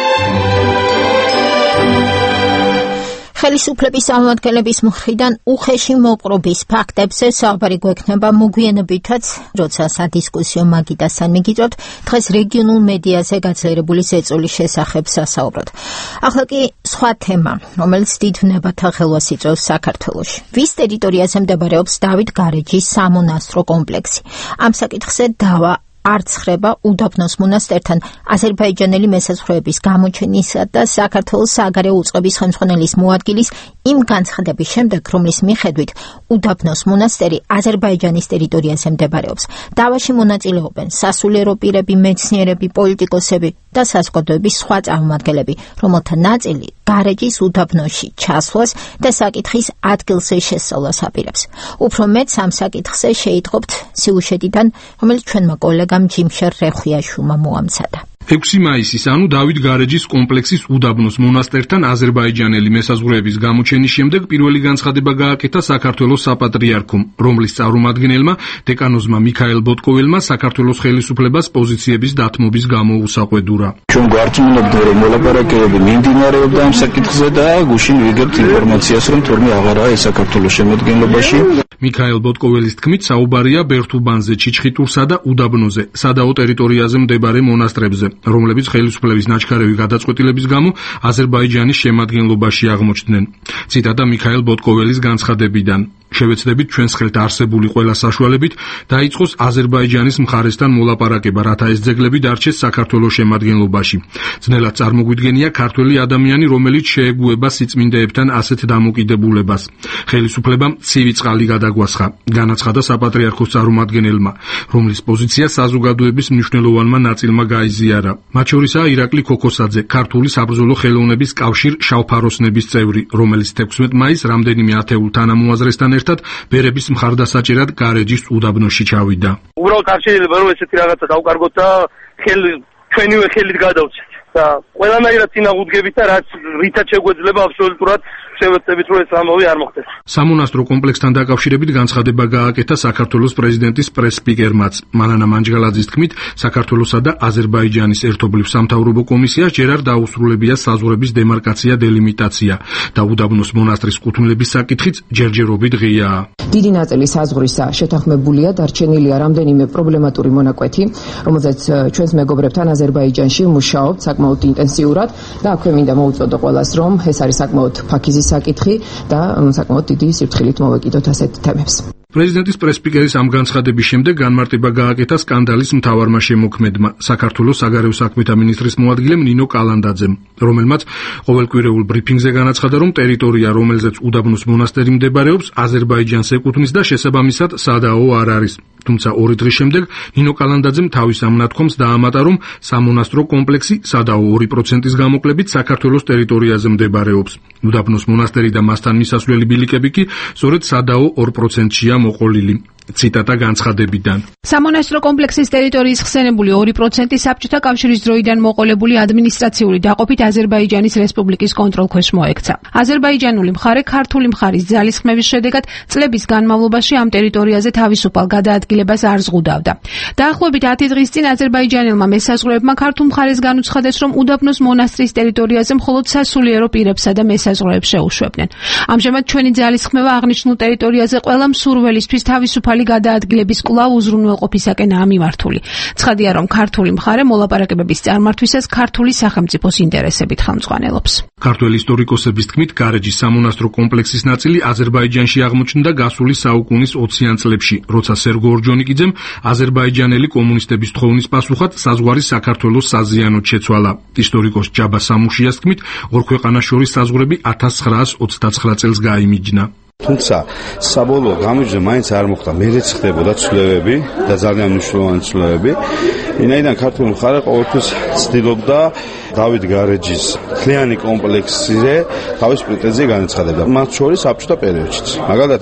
ხელისუფლების წარმომადგენლების მხრიდან უხეში მოპყრობის ფაქტებზე საუბარი გვექნება მოგვიანებითაც, როცა სადისკუსიო მაგიდასთან მიგიწევთ დღეს რეგიონულ მედიაზე გაძლიერებული ზეწოლის შესახებ სასაუბროთ. ახლა კი სხვა თემა, რომელიც დიდ ვნებათა ხელვას იწვევს საქართველოში. ვის ტერიტორიაზე მდებარეობს დავით გარეჯის სამონასტრო კომპლექსი? ამ საკითხზე დავა არ ცხრება უდაბნოს მონასტერთან აზერბაიჯანელი მესაზღვრეების გამოჩენისა და საქართველოს საგარეო უწყების ხელმძღვანელის მოადგილის იმ განცხადების შემდეგ, რომლის მიხედვით უდაბნოს მონასტერი აზერბაიჯანის ტერიტორიაზე მდებარეობს. დავაში მონაწილეობენ სასულიერო პირები, მეცნიერები, პოლიტიკოსები და საზოგადოების სხვა წარმომადგენლები, რომელთა ნაწილი გარეჯის უდაბნოში ჩასვლას და საკითხის ადგილზე შესწავლას აპირებს. უფრო მეტ ამ საკითხზე შეიტყობთ სიუჟეტიდან, რომელიც ჩვენმა კოლეგამ ჯიმშერ რეხვიაშვილმა მოამცადა. 6 მაისის, ანუ დავით გარეჯის კომპლექსის უდაბნოს მონასტერთან აზერბაიჯანელი მესაზღვრეების გამოჩენის შემდეგ პირველი განცხადება გააკეთა საქართველოს საპატრიარქომ, რომლის წარმომადგენელმა დეკანოზმა მიქაელ ბოტკოველმა საქართველოს ხელისუფლებას პოზიციების დათმობის გამო უსაყვედურა. ჩვენ გვარწმუნებთ, რომ მოლაპარაკებები მიმდინარეობდა ამ საკითხზე და გუშინ ვიგებთ ინფორმაციას, რომ თორმე აღარაა ეს საქართველოს შემადგენლობაში. მიქაელ ბოტკოველის თქმით, საუბარია ბერთუბანზე, ჩიჩხიტურსა და უდაბნოზე, სადაო ტერიტორიაზე მდებარე მონასტრებზე, რომლებიც ხელისუფლების ნაჩქარევი გადაწყვეტილების გამო აზერბაიჯანის შემადგენლობაში აღმოჩნდნენ. ციტატა მიქაელ ბოტკოველის განცხადებიდან. შევეცდებით ჩვენს ხელთ არსებული ყველა საშუალებით დაიწყოს აზერბაიჯანის მხარესთან მოლაპარაკება, რათა ეს ძეგლები დარჩეს საქართველოს შემადგენლობაში. ძნელად წარმოგვიდგენია ქართველი ადამიანი, რომელიც შეეგუება სიწმინდეებთან ასეთ დამოკიდებულებას. ხელისუფლებამ ცივი წყალი გადაგვასხა, განაცხადა საპატრიარქოს წარმომადგენელმა, რომლის პოზიცია საზოგადოების მნიშვნელოვანმა ნაწილმა გაიზიარა. მათ შორისაა ირაკლი ქოქოსაძე, ქართული საბრძოლო ხელოვნების კავშირ შავფაროსნების წევრი, რომელიც 16 მაისს რამდენიმე ათეულ თანამოაზრესთან ერთად ბერების მხარდასაჭერად გარეჯის უდაბნოში ჩავიდა. უბრალოდ არ შეიძლება რომ ესეთი რაღაცა დავკარგოთ და ჩვენივე ხელით გადავცეთ და ყველანაირად წინააღმდეგებით და რაც რითაც შეგვეძლება აბსოლუტურად შევეცდებით რომ ეს ამოვი არ მოხდეს. სამონასტრო კომპლექსთან დაკავშირებით განცხადება გააკეთა საქართველოს პრეზიდენტის პრეს-სპიკერმაც. მანანა მანჯგალაძის თქმით, საქართველოსა და აზერბაიჯანის ერთობლივ სამთავრობო კომისიას ჯერ არ დაუსრულებია საზღვრების დემარკაცია, დელიმიტაცია და უდაბნოს მონასტრის კუთვნილების საკითხიც ჯერჯერობით ღიაა. დიდი ნაწილი საზღვრისა შეთანხმებულია, დარჩენილია რამდენიმე პრობლემატური მონაკვეთი, რომელზეც ჩვენს მეგობრებთან აზერბაიჯანში მუშაობთ საკმაოდ ინტენსიურად და აქვე მინდა მოუწოდო ყველას, რომ ეს არის საკმაოდ ფაქიზი საკითხი და საკმაოდ დიდი სიფრთხილით მოვეკიდოთ ასეთ თემებს. პრეზიდენტის პრეს-სპიკერის ამ განცხადების შემდეგ განმარტება გააკეთა სკანდალის მთავარმა შემოქმედმა, საქართველოს საგარეო საქმეთა მინისტრის მოადგილემ ნინო კალანდაძემ, რომელმაც ყოველკვირეულ ბრიფინგზე განაცხადა, რომ ტერიტორია, რომელზეც უდაბნოს მონასტერი მდებარეობს, აზერბაიჯანს ეკუთვნის და შესაბამისად სადაო არ არის. თუმცა 2 დღის შემდეგ ნინო კალანდაძემ თავის ამ ნათქვამს დაამატა, რომ სამონასტრო კომპლექსი სადაო 2%-ის გამოკლებით საქართველოს ტერიტორიაზე მდებარეობს. უდაბნოს მონასტერი და მასთან მისასვლელი ბილიკები კი სწორედ სადაო 2%-ია მოყოლილი. ციტატა განცხადებიდან. სამონასტრო კომპლექსის ტერიტორიის ხსენებული 2% საბჭოთა კავშირის დროიდან მოყოლებული ადმინისტრაციული დაყოფით აზერბაიჯანის რესპუბლიკის კონტროლქვეშ მოექცა. აზერბაიჯანული მხარე ქართული მხარის ძალისხმევის შედეგად წლების განმავლობაში ამ ტერიტორიაზე თავისუფალ გადაადგილებას არ ზღუდავდა. დაახლოებით 10 დღის წინ აზერბაიჯანელმა მესაზღვრეებმა ქართულ მხარეს განუცხადეს, რომ უდაბნოს მონასტრის ტერიტორიაზე მხოლოდ სასულიერო პირებსა და მესაზღვრეებს შეუშვებდნენ. ამჟამად ჩვენი ძალისხმევა აღნიშნულ ტერიტორიაზე ყველა მსურველისთვის თავისუფალი გადაადგილების კვლავ უზრუნველყოფისაკენაა მიმართული. ცხადია, რომ ქართული მხარე მოლაპარაკებების წარმართვისას ქართული სახელმწიფოს ინტერესებით ხელმძღვანელობს. ქართველი ისტორიკოსების თქმით, გარეჯის სამონასტრო კომპლექსის ნაწილი აზერბაიჯანში აღმოჩნდა გასული საუკუნის 20-იან წლებში, როცა სერგო ორჯონიკიძემ აზერბაიჯანელი კომუნისტების თხოვნის პასუხად საზღვარი საქართველოს საზიანოდ შეცვალა. ისტორიკოს ჯაბა სამუშიას თქმით, ორ ქვეყანას შორის საზღვრები 1929 წელს გაიმიჯნა. თუმცა საბოლოო გამარჯვება მაინც არ მოხდა. მერეც ხდებოდა ცვლილებები და ძალიან მნიშვნელოვანი ცვლილებები. ვინაიდან ქართული მხარე ყოველთვის ცდილობდა დავით გარეჯის მთლიანი კომპლექსზე თავის პრეტენზია განაცხადებდა. მათ შორის საბჭოთა პერიოდშიც. მაგალითად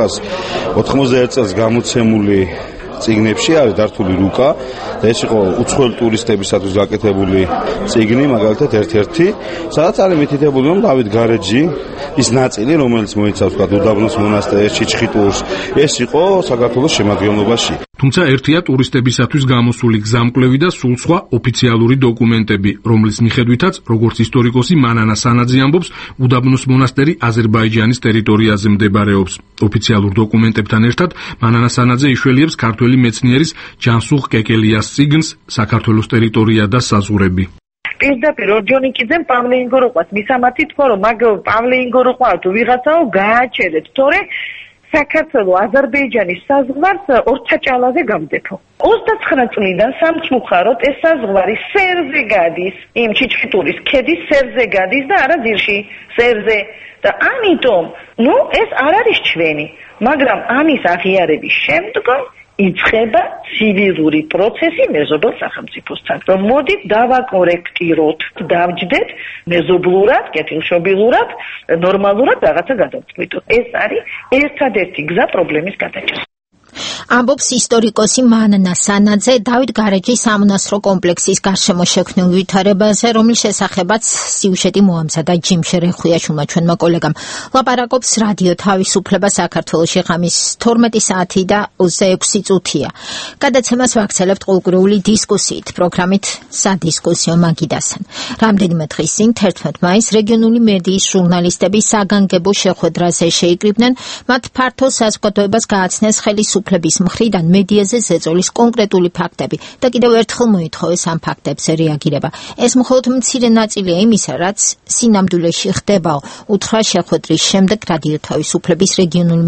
1991 წელს გამოცემული წიგნებში არის დართული რუკა და ეს იყო უცხოელი ტურისტებისათვის გაკეთებული წიგნი, მაგალითად ერთ-ერთი, სადაც არის მითითებული, რომ დავით გარეჯი ის ნაწილი, რომელიც მოიცავს უდაბნოს მონასტერს, ჩიჩხიტურს, ეს იყო საქართველოს შემადგენლობაში. თუმცა ერთია ტურისტებისათვის გამოსული გზამკვლევი და სულ სხვა ოფიციალური დოკუმენტები, რომლის მიხედვითაც, როგორც ისტორიკოსი მანანა სანაძე ამბობს, უდაბნოს მონასტერი აზერბაიჯანის ტერიტორიაზე მდებარეობს. ოფიციალურ დოკუმენტებთან ერთად მანანა სანაძე იშველიებს ქართველი მეცნიერის ჯანსუღ კეკელიას წიგნს საქართველოს ტერიტორია და საზღვრები. პირდაპირ ორჯონიკიძემ პავლე ინგოროყვას მისამართი თქვა, რომ მაგ პავლე ინგოროყვა თუ ვიღაცაო გააჩერეთ, თორე საქართველოს აზერბაიჯანის საზღვარს ორთაჭალაზე გავდებო. 29 წლიდან სამწუხაროდ ეს საზღვარი სერზე გადის, იმ ჩიჩხიტურის ქედის სერზე გადის და არა ძირში, სერზე. და ამიტომ, ეს არ არის ჩვენი, მაგრამ ამის აღიარების შემდგომ იწყება ცივილური პროცესი მეზობელ სახელმწიფოსთან. რომ მოდით დავაკორექტიროთ, დავჯდეთ მეზობლურად, კეთილშობილურად, ნორმალურად რაღაცა გადავწყვიტოთ. ეს არის ერთადერთი გზა პრობლემის გადაჭრას. ამბობს ისტორიკოსი მანანა სანაძე დავით გარეჯის სამონასტრო კომპლექსის გარშემო შექმნილ ვითარებაზე, რომლის შესახებაც სიუჟეტი მოამზადა ჯიმ შერეხუიაშვილმა, ჩვენმა კოლეგამ. ლაპარაკობს რადიო თავისუფლება საქართველოში ღამის 12 საათი და 26 წუთია. გადაცემას ვაქცელებთ ყურგრეული დისკუსიით, პროგრამით სადისკუსიო მაგიდასთან. რამდენიმე დღის წინ 11 მაისს რეგიონული მედიის ჟურნალისტები საგანგებო შეხვედრაზე შეიკრიბნენ, მათ ფართო საზოგადოებას გააცნეს ხელისუფლების მხრიდან მედიაზე ზეწოლის კონკრეტული ფაქტები და კიდევ ერთხელ მოითხოვეს ამ ფაქტებზე რეაგირება. ეს მხოლოდ მცირე ნაწილია იმისა, რაც სინამდვილეში ხდებაო. უთხრა შეხვედრის შემდეგ რადიო თავისუფლების რეგიონული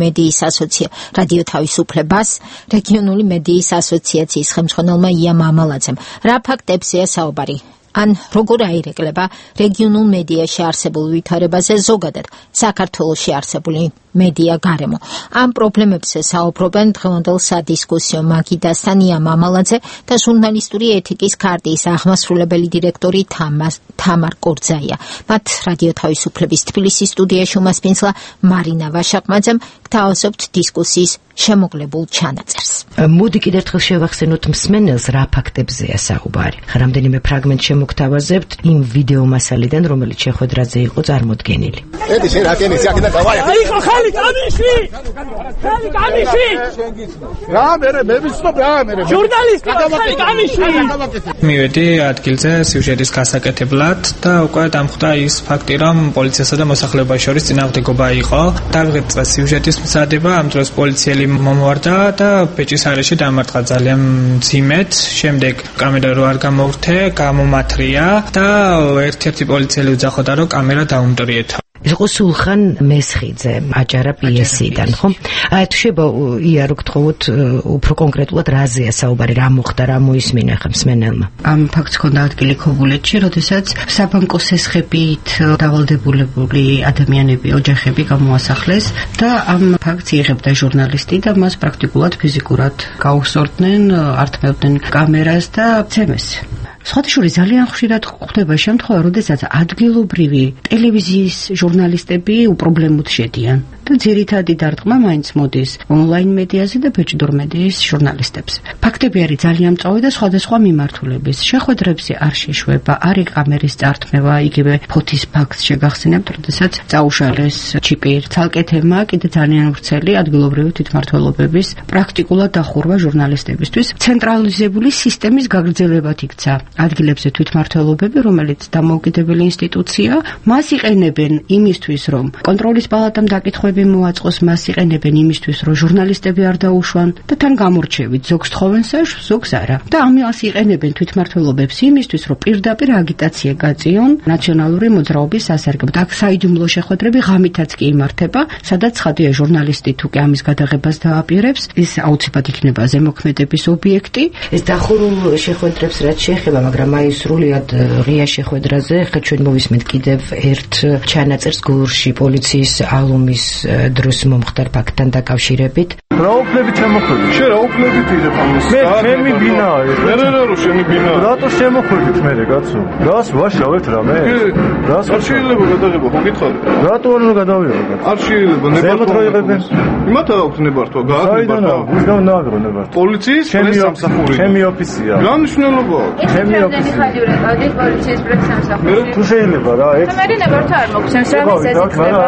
მედიის ასოციაციის ხელმძღვანელმა ია მამალაძემ. რა ფაქტებზეა საუბარი? ან როგორ აირეკლება რეგიონულ მედიაში არსებულ ვითარებაზე, ზოგადად საქართველოში არსებული მედია გარემო. ამ პრობლემებზე საუბრობენ დღევანდელ სადისკუსიო მაგიდასთან ია მამალაძე და ჟურნალისტური ეთიკის ქარტიის აღმასრულებელი დირექტორი თამარ კორძაია. მათ რადიო თავისუფლების თბილისის სტუდიაში უმასპინძლა მარინა ვაშაყმაძემ გთავაზობთ დისკუსიის შემოღლებულ ჩანაწერს. მოდი კიდევ ერთხელ შევახსენოთ მსმენელს, რა ფაქტებზეა საუბარი. რამდენიმე ფრაგმენტ შემოგთავაზებთ იმ ვიდეო მასალიდან, რომელიც შეხვედრაზე იყო წარმოდგენილი. მივედი ადგილზე სიუჟეტის გასაკეთებლად და უკვე დამხვდა ის ფაქტი, რომ პოლიციასა და მოსახლეობას შორის წინააღმდეგობა იყო. დავიღეთ სიუჟეტის მზადება, ამ დროს პოლიციელი მომვარდა და ბეჭის არეში დამარტყა ძალიან მძიმედ. შემდეგ კამერა რო არ გამოვრთე, გამომათრია და ერთ-ერთი პოლიციელი უძახოდა, რომ კამერა დაუმტვრიეთ. იყო სულხან მესხიძე აჭარა პიესიდან, ხო? თუ შეიძლება ია რო გთხოვოთ უფრო კონკრეტულად რაზეა საუბარი, რა მოხდა, რა მოისმინა ხა მსმენელმა? ამ ფაქტს ჰქონდა ადგილი ქობულეთში, როდესაც საბანკო სესხებით დავალდებულებული ადამიანები, ოჯახები გამოასახლეს და ამ ფაქტს იღებდა ჟურნალისტი და მას პრაქტიკულად ფიზიკურად გაუსწორდნენ, ართმევდნენ კამერას და ცემეს. სხვადასხვა ძალიან ხშირად ხდება შემთხვევა, როდესაც ადგილობრივი ტელევიზიის ჟურნალისტები უპრობლემოდ შედიან და ძირითადი დარტყმა მაინც მოდის ონლაინ მედიაზე და ბეჭდურ მედიის ჟურნალისტებზე. ფაქტები არის ძალიან მწვავე და სხვადასხვა მიმართულების. შეხვედრებზე არ შეშვება, არ იკამერის წართმევა, იგივე ფოთის ფაქტს შეგახსენებთ, როდესაც წაუშალეს ჩიპი. ცალკე თემა კიდე ძალიან ვრცელი ადგილობრივი თვითმმართველობების პრაქტიკულად დახურვა ჟურნალისტებისთვის. ცენტრალიზებული სისტემის გაგრძელებად იქცა ადგილებზე თვითმმართველობები, რომელიც დამოუკიდებელი ინსტიტუცია, მას იყენებენ იმისთვის, რომ კონტროლის პალატამ დაკითხვები მოაწყოს, მას იყენებენ იმისთვის, რომ ჟურნალისტები არ დაუშვან და თან გამორჩევით ზოგს თხოვენ საშვს, ზოგს არა. და ამას იყენებენ თვითმმართველობებს იმისთვის, რომ პირდაპირ აგიტაცია გაწიონ ნაციონალური მოძრაობის სასარგებლოდ. აქ საიდუმლო შეხვედრები ღამითაც კი იმართება, სადაც ცხადია ჟურნალისტი თუ კი ამის გადაღებას დააპირებს, ის აუცილებლად იქნება ზემოქმედების ობიექტი. ეს დახურულ შეხვედრებს რაც შეეხება, მაგრამ აი სრულიად ღია შეხვედრაზე ხა ჩვენ მოვისმენთ კიდევ ერთ ჩანაწერს გურში პოლიციის ალუმის დროს მომხდარ ფაქტთან დაკავშირებით. რა უფლებით შემოხვედით? შენ რა უფლებით იღებ ამის? მე ჩემი ბინაა ეს. მე რა შენი ბინაა? რატო შემოხვედით მე კაცო? რას ვაშავეთ რამე? რას არ შეიძლება გადაღება ხო გითხარ? რატო არ უნდა გადავიღო? არ შეიძლება ნებართვა. იმათ აქვს ნებართვა, გააკეთებართვა. უშენ ნაგრონებართვა. პოლიციის პრესამსახური. ჩემი ოფისია. რა მნიშვნელობა აქვს? ჩემი ოფისია. ადის პოლიციის პრესამსახური. თუ შეიძლება რა, ეს მე ნებართვა არ მოგცემს რა მის ეს ხდება.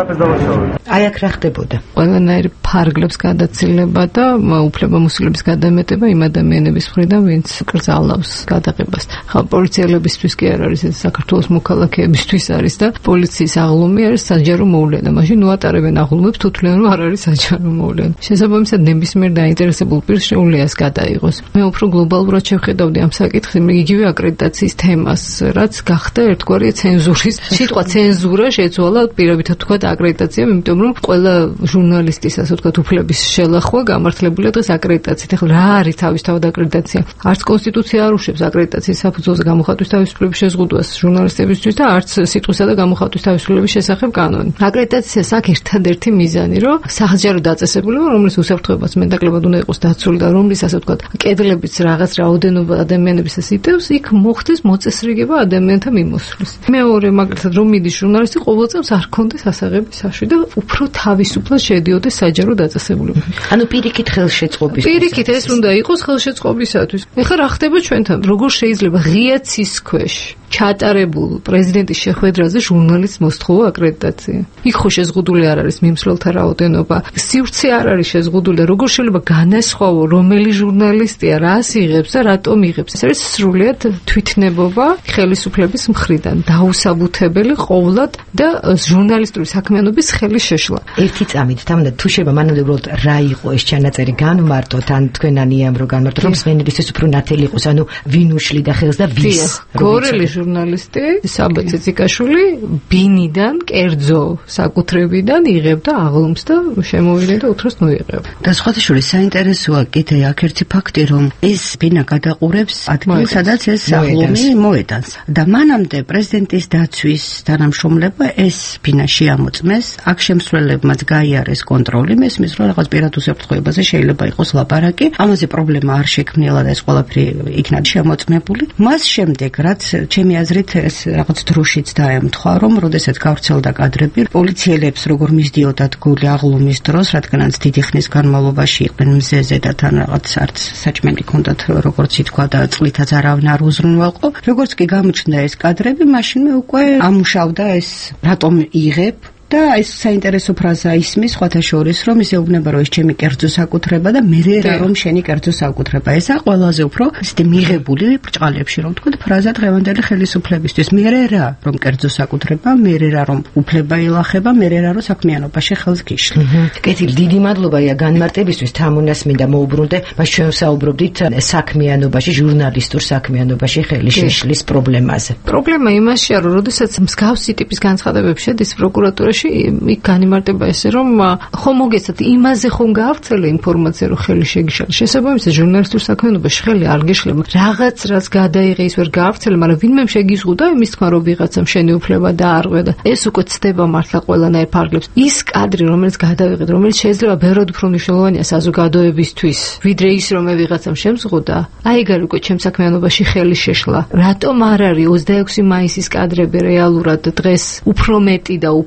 აი აქ რა ხდებოდა? ყველანაირი ფარგლებს გადაცილება და უფლებამოსილების გადამეტება იმ ადამიანების მხრიდან, ვინც კრძალავს გადაღებას. ხა პოლიციელებისთვის კი არ არის, ეს საქართველოს მოქალაქეებისთვის არის და პოლიციის აღლუმი არის საჯარო მოვლენა. მაშინ უატარებენ აღლუმებს, თუ თვლიან რომ არ არის საჯარო მოვლენა. შესაბამისად ნებისმიერ დაინტერესებულ პირს შეუძლია ეს გადაიღოს. მე უფრო გლობალურად შევხედავდი ამ საკითხს, იგივე აკრედიტაციის თემას, რაც გახდა ერთგვარი ცენზურის. სიტყვა ცენზურა შეცვალა პირობითად თქვა აკრედიტაციამ, იმიტომ რომ ყველა ჟურნალისტის ასე ვთქვათ უფლების შელახვა გამართლებულია დღეს აკრედიტაციით. ახლა რა არის თავისთავად აკრედიტაცია? არც კონსტიტუცია არ უშვებს აკრედიტაციის საფუძველზე გამოხატვის თავისუფლების შეზღუდვას ჟურნალისტებისთვის და არც სიტყვისა და გამოხატვის თავისუფლების შესახებ კანონი. აკრედიტაციას აქ ერთადერთი მიზანი, რომ სახსჯარო დაწესებულება, რომლის უსაფრთხოებაც მეტნაკლებად უნდა იყოს დაცული და რომლის ასე ვთქვათ კედლებიც რაღაც რაოდენობა ადამიანების იტევს, იქ მოხდეს მოწესრიგება ადამიანთა მიმოსვლის. მეორე მაგალითად რომ მიდის ჟურნალისტი ყოველ წელს არ ქონდეს ასაღების საშვი და უფრო თავისუფლად შედიოდეს საჯარო დაწესებულებაში. ანუ პირიქით ხელშეწყობის. პირიქით ეს უნდა იყოს ხელშეწყობისათვის. ეხლა რა ხდება ჩვენთან? როგორ შეიძლება ღია ცის ქვეშ ჩატარებულ პრეზიდენტის შეხვედრაზე ჟურნალისტს მოსთხოვა აკრედიტაცია? იქ ხო შეზღუდული არ არის მიმსვლელთა რაოდენობა, სივრცე არ არის შეზღუდული. როგორ შეიძლება განასხვავო რომელი ჟურნალისტია, რას იღებს და რატომ იღებს? ეს არის სრულიად თვითნებობა ხელისუფლების მხრიდან, დაუსაბუთებელი ყოვლად და ჟურნალისტური საქმიანობის ხელის შეშლა. ერთი წამით თამდა თუ შეიძლება მანამდე უბრალოდ რა იყო ეს ჩანაწერი განმარტოთ, ან თქვენანი ამ რო განმარტოთ, რომ სვენებისთვის უფრო ნათელი იყოს, ანუ ვინ უშლიდა ხელს და ვის? გორელი ჟურნალისტი საბა ციციკაშვილი ბინიდან, კერძო საკუთრებიდან იღებდა აღლუმს და შემოვიდა და უთროს მოიღებდა. და სხვათა შორის საინტერესოა კიდე აქ ერთი ფაქტი, რომ ეს ბინა გადაყურებს ადგილს, სადაც ეს აღლუმი მოედანს. და მანამდე პრეზიდენტის დაცვის თანამშრომლება ეს ბინა შეამოწმეს, აქ შემსრულებლებმაც გაიარეს კონტროლი, მესმის რომ რაღაც პირად უსაფრთხოებაზე შეიძლება იყოს ლაპარაკი. ამაზე პრობლემა არ შექმნილა და ეს ყველაფერი იქნა შემოწმებული. მას შემდეგ, რაც ჩემი აზრით ეს რაღაც დროშიც დაემთხვა, რომ როდესაც გავრცელდა კადრები, პოლიციელებს როგორ მისდიოდათ გული აღლუმის დროს, რადგანაც დიდი ხნის განმავლობაში იყვნენ მზეზე და თან რაღაც არც საჭმელი ჰქონდათ, როგორც ითქვა და წლითაც არავინ არ უზრუნველყო. როგორც კი გამოჩნდა ეს კადრები, მაშინვე უკვე ამუშავდა ეს რატომ იღებ და ეს საინტერესო ფრაზა ისმის სხვათა შორის, რომ ისე უბნება, რომ ეს ჩემი კერძო საკუთრება და მე რა რომ შენი კერძო საკუთრება. ესა ყველაზე უფრო ისეთი მიღებული ბრჭყალებში, რომ თქვა ფრაზა დღევანდელი ხელისუფლებისთვის. მე რა რომ კერძო საკუთრება, მე რა რომ უფლება ილახება, მე რა რომ საქმიანობაში ხელს გიშლი. კეთილი, დიდი მადლობა ია განმარტებისთვის. თამუნას მინდა მოუბრუნდე, მას ჩვენ ვსაუბრობდით საქმიანობაში, ჟურნალისტურ საქმიანობაში ხელის შეშლის პრობლემაზე. პრობლემა იმაშია, რომ როდესაც მსგავსი ტიპის განცხადებები შედის პროკურატურაში, იქ განიმარტება ესე, რომ ხომ მოგეცათ იმაზე ხომ გაავრცელე ინფორმაცია, რომ ხელი შეგიშალა. შესაბამისად ჟურნალისტურ საქმიანობაში ხელი არ გეშლება. რაღაც რაც გადაიღე ის ვერ გაავრცელე, მაგრამ ვინმე შეგიზღუდა იმის თქმა, რომ ვიღაცამ შენი უფლება დაარღვია და ეს უკვე ცდება მართლა ყველანაირ ფარგლებს. ის კადრი, რომელიც გადავიღეთ, რომელიც შეიძლება ბევრად უფრო მნიშვნელოვანია საზოგადოებისთვის, ვიდრე ის, რომ მე ვიღაცამ შემზღუდა, აი ეგ არის უკვე ჩემ საქმიანობაში ხელი შეშლა. რატომ არ არის 26 მაისის კადრები რეალურად დღეს უფრო მეტი და უფრო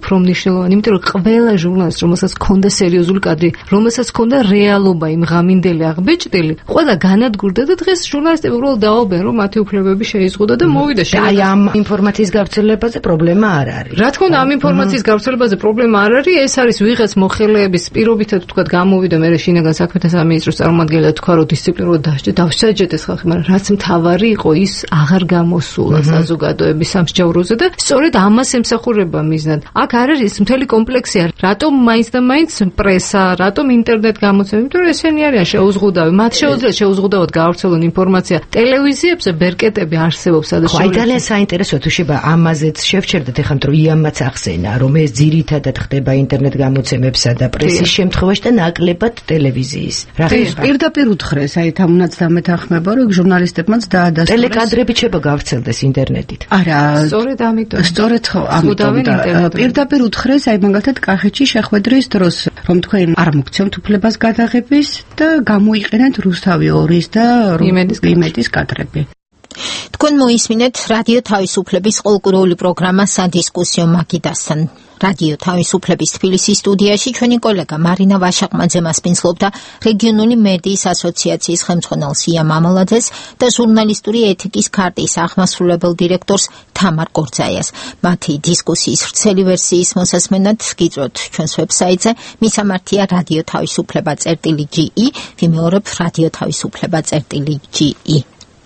მნიშვნელოვანი, იმიტომ რომ ყველა ჟურნალისტ, რომელსაც ჰქონდა სერიოზული კადრი, რომელსაც ჰქონდა რეალობა იმ ღამინდელი აღბეჭდილი, ყველა განადგურდა და დღეს ჟურნალისტები უბრალოდ დაობენ, რომ მათი უფლებები შეიზღუდა და მოვიდა. აი ამ ინფორმაციის გავრცელებაზე პრობლემა არ არის. რა თქმა უნდა, ამ ინფორმაციის გავრცელებაზე პრობლემა არ არის, ეს არის ვიღაც მოხელეების პირობითად თქვა გამოვიდა მე შინაგან საქმეთა სამინისტროს წარმომადგენელი და თქვა რომ დისციპლინურად დავსაჯეთ ეს ხალხი, მაგრამ რაც მთავარი იყო ის აღარ გამოსულა საზოგადოების სამსჯავროზე და სწორედ ამას ემსახურება მიზნად. აქ არ არის მთელი კომპლექსია, რატომ მაინც და მაინც პრესა, რატომ ინტერნეტ გამოცემები, იმიტომ რომ ესენი არიან შეუზღუდავი. მათ შეუძლიათ შეუზღუდავად გავრცელონ ინფორმაცია. ტელევიზიებზე ბერკეტები არსებობს სადაც. აი ძალიან საინტერესოა თუ შეიძლება ამაზეც შევჩერდეთ ეხლა რომ იამაც ახსენა რომ ეს ძირითადად ხდება ინტერნეტ გამოცემებსა და პრესის შემთხვევაში და ნაკლებად ტელევიზიის. რა პირდაპირ უთხრეს, აი თამუნაც დამეთანხმება რომ ჟურნალისტებმაც დაადასტურეს. ტელეკადრები შეიძლება გავრცელდეს ინტერნეტით. არა, სწორედ ამიტომ. სწორედ ხო, ამიტომ პირდაპირ უთხრეს აი მაგალითად კახეთში შეხვედრის დროს, რომ თქვენ არ მოგცემთ უფლებას გადაღების და გამოიყენეთ რუსთავი 2-ის და იმედის კადრები. თქვენ მოისმინეთ რადიო თავისუფლების ყოლკურული პროგრამა სადისკუსიო მაგიდასთან. რადიო თავისუფლების თბილისის სტუდიაში ჩვენი კოლეგა მარინა ვაშაყმაძე მასპინძლობდა რეგიონული მედიის ასოციაციის ხელმძღვანელ სია მამალაძეს და ჟურნალისტური ეთიკის ქარტის აღმასრულებელ დირექტორს თამარ კორძაიას. მათი დისკუსიის ვრცელი ვერსიის მოსასმენად გიწვევთ ჩვენს ვებსაიტზე, მისამართია რადიო თავისუფლება.ge, ვიმეორებ რადიო თავისუფლება.ge.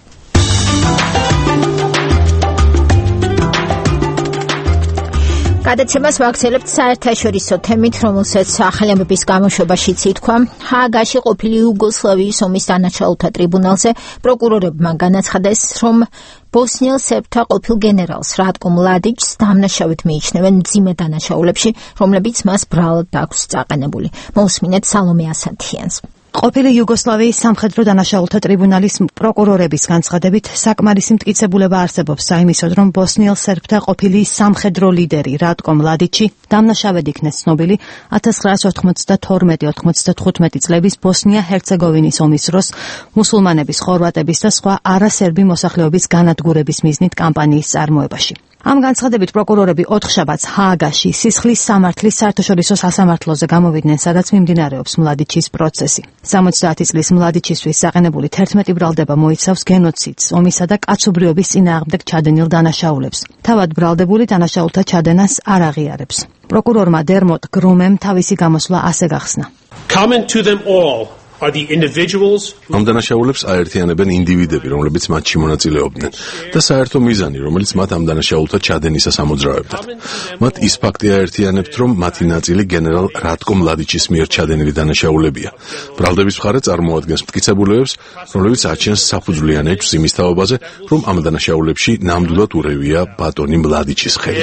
გადაცემას ვაგრძელებთ საერთაშორისო თემით, რომელსაც ახალი ამბების გამოშვებაშიც ითქვა. ჰააგაში ყოფილი იუგოსლავიის ომის დანაშაულთა ტრიბუნალზე პროკურორებმა განაცხადეს, რომ ბოსნიელ სერბთა ყოფილ გენერალს რატკო მლადიჩს დამნაშავედ მიიჩნევენ მძიმე დანაშაულებში, რომლებიც მას ბრალად აქვს წაყენებული. მოусმინეთ სალომე ასათიანს. ყოფილი იუგოსლავიის სამხედრო დანაშაულთა ტრიბუნალის პროკურორების განცხადებით საკმარისი მტკიცებულება არსებობს საიმისოდ, რომ ბოსნიელ სერბთა ყოფილი სამხედრო ლიდერი რატკო მლადიჩი დამნაშავედ იქნეს ცნობილი 1992-95 წლების ბოსნია-ჰერცეგოვინის ომის დროს მუსულმანების, ხორვატების და სხვა არასერბი მოსახლეობის განადგურების მიზნით კამპანიის წარმოებაში. ამ განცხადებით პროკურორები 4 შაბათს ჰააგაში სისხლის სამართლის საერთაშორისო სასამართლოზე გამოვიდნენ, სადაც მიმდინარეობს მლადიჩის პროცესი. 70 წლის მლადიჩისთვის საყენებული 11 ბრალდება მოიცავს გენოციდს, ომისა და კაცობრიობის წინააღმდეგ ჩადენილ დანაშაულებს. თავად ბრალდებული დანაშაულთა ჩადენას არ აღიარებს. პროკურორმა დერმოტ გრუმემ თავისი გამოსვლა ასე გახსნა. Common to them all are the individuals ამ დანაშაულებს აერთიანებენ ინდივიდები, რომლებიც მათში მონაწილეობდნენ და საერთო მიზანი, რომელიც მათ ამ დანაშაულთა ჩადენისას ამოძრავებდათ. მათ ის ფაქტი აერთიანებთ, რომ მათი ნაწილი გენერალ რატკო მლადიჩის მიერ ჩადენილი დანაშაულებია. ბრალდების მხარე წარმოადგენს მტკიცებულებებს, რომლებიც აჩენს საფუძვლიან ეჭვს იმის თაობაზე, რომ ამ დანაშაულებში ნამდვილად ურევია ბატონი მლადიჩის ხელი.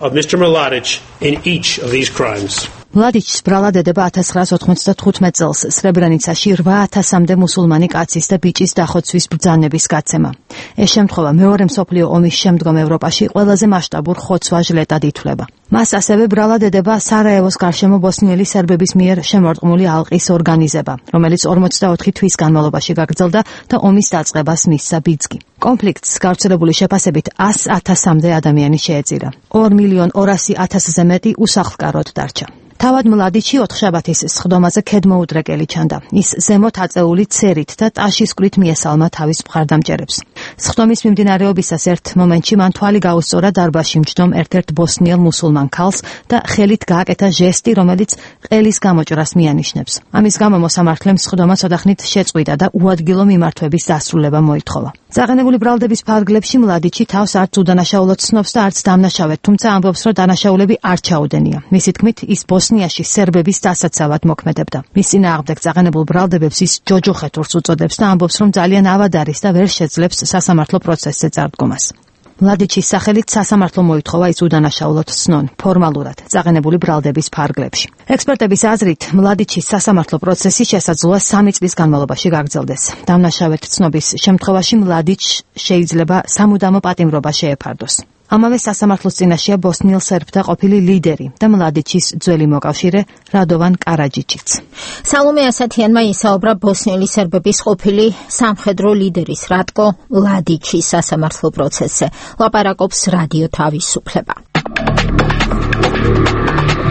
მლადიჩს ბრალად ედება 1995 წელს სრებრენიცაში 8000-მდე მუსულმანი კაცის და ბიჭის დახოცვის ბრძანების გაცემა. ეს შემთხვევა მეორე მსოფლიო ომის შემდგომ ევროპაში ყველაზე მასშტაბურ ხოცვა-ჟლეტად ითვლება. მას ასევე ბრალად ედება სარაევოს გარშემო ბოსნიელი სერბების მიერ შემორტყმული ალყის ორგანიზება, რომელიც 44 თვის განმავლობაში გაგრძელდა და ომის დაწყებას მისცა ბიძგი. კონფლიქტს გავრცელებული შეფასებით 100,000-მდე ადამიანი შეეწირა. 2,200,000-ზე მეტი უსახლკაროდ დარჩა. თავად მლადიჩი 4 შაბათის სხდომაზე ქედმოუდრეკელი ჩანდა. ის ზემოთ აწეული ცერით და ტაშის კვით მიესალმა თავის მხარდამჭერებს. სხდომის მიმდინარეობისას ერთ მომენტში მან თვალი გაუსწორა დარბაზში მჯდომ ერთ-ერთ ბოსნიელ მუსულმან ქალს და ხელით გააკეთა ჟესტი, რომელიც ყელის გამოჭრას მიანიშნებს. ამის გამო მოსამართლემ სხდომას ოთახნით შეწყვიტა და უადგილო მიმართვების დასრულება მოითხოვა. წაყენებული ბრალდების ფარგლებში მლადიჩი თავს არც უდანაშაულოდ ცნობს და არც დამნაშავედ, თუმცა ამბობს, რომ დანაშაულები არ ჩაუდენია. მისი თქმით, ის ბოსნიაში სერბების დასაცავად მოქმედებდა. მის წინააღმდეგ წაყენებულ ბრალდებებს ის ჯოჯოხეთურს უწოდებს და ამბობს, რომ ძალიან ავად არის და ვერ შეძლებს სასამართლო პროცესზე წარდგომას. მლადიჩის სახელით სასამართლო მოითხოვა ის უდანაშაულოდ ცნონ ფორმალურად წაყენებული ბრალდების ფარგლებში. ექსპერტების აზრით, მლადიჩის სასამართლო პროცესი შესაძლოა 3 წლის განმავლობაში გაგრძელდეს. დამნაშავედ ცნობის შემთხვევაში მლადიჩს შეიძლება სამუდამო პატიმრობა შეეფარდოს. ამავე სასამართლოს წინაშეა ბოსნიელ სერბთა ყოფილი ლიდერი და მლადიჩის ძველი მოკავშირე რადოვან კარაჯიჩიც. სალომე ასათიანმა ისაუბრა ბოსნიელი სერბების ყოფილი სამხედრო ლიდერის რატკო მლადიჩის სასამართლო პროცესზე. ლაპარაკობს რადიო თავისუფლება.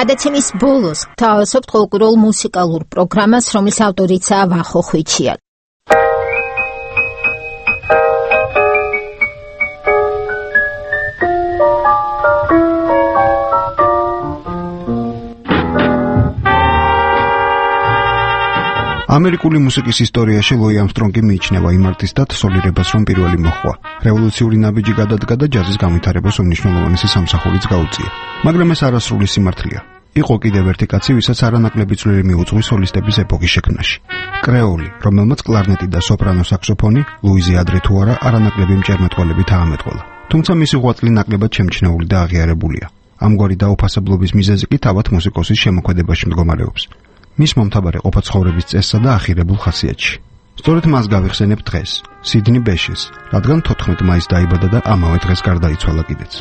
გადაცემის ბოლოს გთავაზობთ ყოველკვირეულ მუსიკალურ პროგრამას, რომლის ავტორიცაა ვახო ხვიჩია. ამერიკული მუსიკის ისტორიაში ლუი ამსტრონგი მიიჩნევა იმ არტისტად, სოლირებას რომ პირველი მოჰყვა. რევოლუციური ნაბიჯი გადადგა და ჯაზის განვითარებას უმნიშვნელოვანესი სამსახურიც გაუწია. მაგრამ ეს არასრული სიმართლეა. იყო კიდევ ერთი კაცი, ვისაც არანაკლები წვლილი მიუძღვის სოლისტების ეპოქის შექმნაში. კრეოლი, რომელმაც კლარნეტი და სოპრანო საქსოფონი, ლუიზი ადრე თუ არა, არანაკლები მჭერმეტყველებით აამეტყველა. თუმცა მისი ღვაწლი ნაკლებად შემჩნეული და აღიარებულია. ამგვარი დაუფასებლობის მიზეზი კი თავად მუსიკოსის შემოქმედებაში მდგომარეობს. მის მომთაბარე ყოფა ცხოვრების წესსა და ახირებულ ხასიათში. სწორედ მას გავიხსენებთ დღეს, სიდნი ბეშეს, რადგან 14 მაისს დაიბადა და ამავე დღეს გარდაიცვალა კიდეც.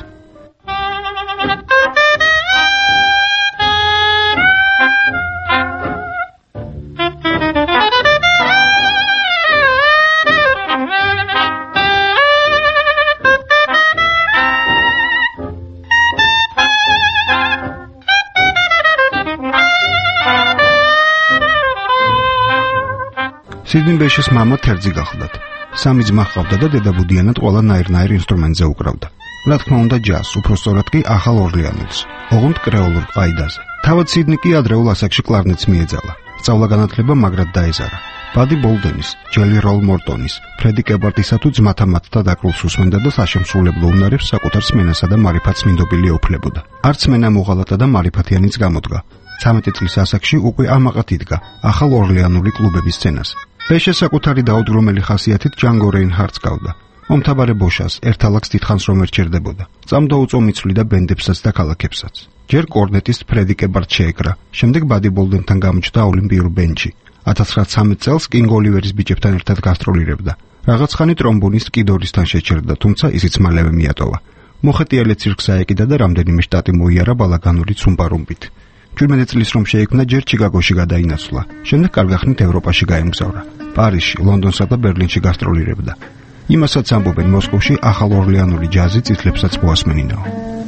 სიდნი ბეშეს მამა თერძი გახლდათ. 3 ძმა ჰყავდა და დედაბუდიანად ყველა ნაირ ინსტრუმენტზე უკრავდა. რა თქმა უნდა ჯაზს, უფრო სწორად კი ახალ ორლეანელს, ოღონდ კრეოლურ ყაიდაზე. თავად სიდნი კი ადრეულ ასაკში კლარნეტს მიეძალა. სწავლა-განათლება მაგრად დაეზარა. ბადი ბოლდენის, ჯელი როლ მორტონის, ფრედი კებარტისა თუ ძმათა მათთა დაკრულს უსმენდა და საშემსრულებლო უნარებს საკუთარ სმენასა და მარიფათს მინდობილი ეუფლებოდა. არც სმენა მოღალატა და მარიფათიანიც გამოდგა. 13 წლის ასაკში უკვე ამაყად იდგა ახალ ორლეანული კლუბების სცენას. ბეშე საკუთარი დაუდგრომელი ხასიათით ჯანგო რეინჰარდს გავდა. მომთაბარე ბოშას ერთალაკს დიდხანს რომ ერჩერდებოდა. წამდა უწომიცვლი და ბენდებსაც და ქალაქებსაც. ჯერ კორნეტის ფრედი კებარტს შეეკრა, შემდეგ ბადი ბოლდენთან გამოჩნდა ოლიმპიურ ბენჩი. 1913 წელს კინგ ოლივერის ბიჭებთან ერთად გასტროლირებდა. რაღაც ხანი ტრომბონის კიდორისთან შეჩერდა, თუმცა ისიც მალევე მიატოვა. მოხეტიალე ცირკს აეკიდა და რამდენიმე შტატი მოიარა ბალაგანური ცუმბარუმბით. 17 წლის რომ შეიქმნა, ჯერ ჩიკაგოში გადაინაცვლა, შემდეგ კარგახნით ევროპაში გაემგზავრა. პარიზში, ლონდონსა და ბერლინში გასტროლირებდა. იმასაც ამბობენ მოსკოვში ახალ ორლეანული ჯაზი წითლებსაც მოასმენინაო.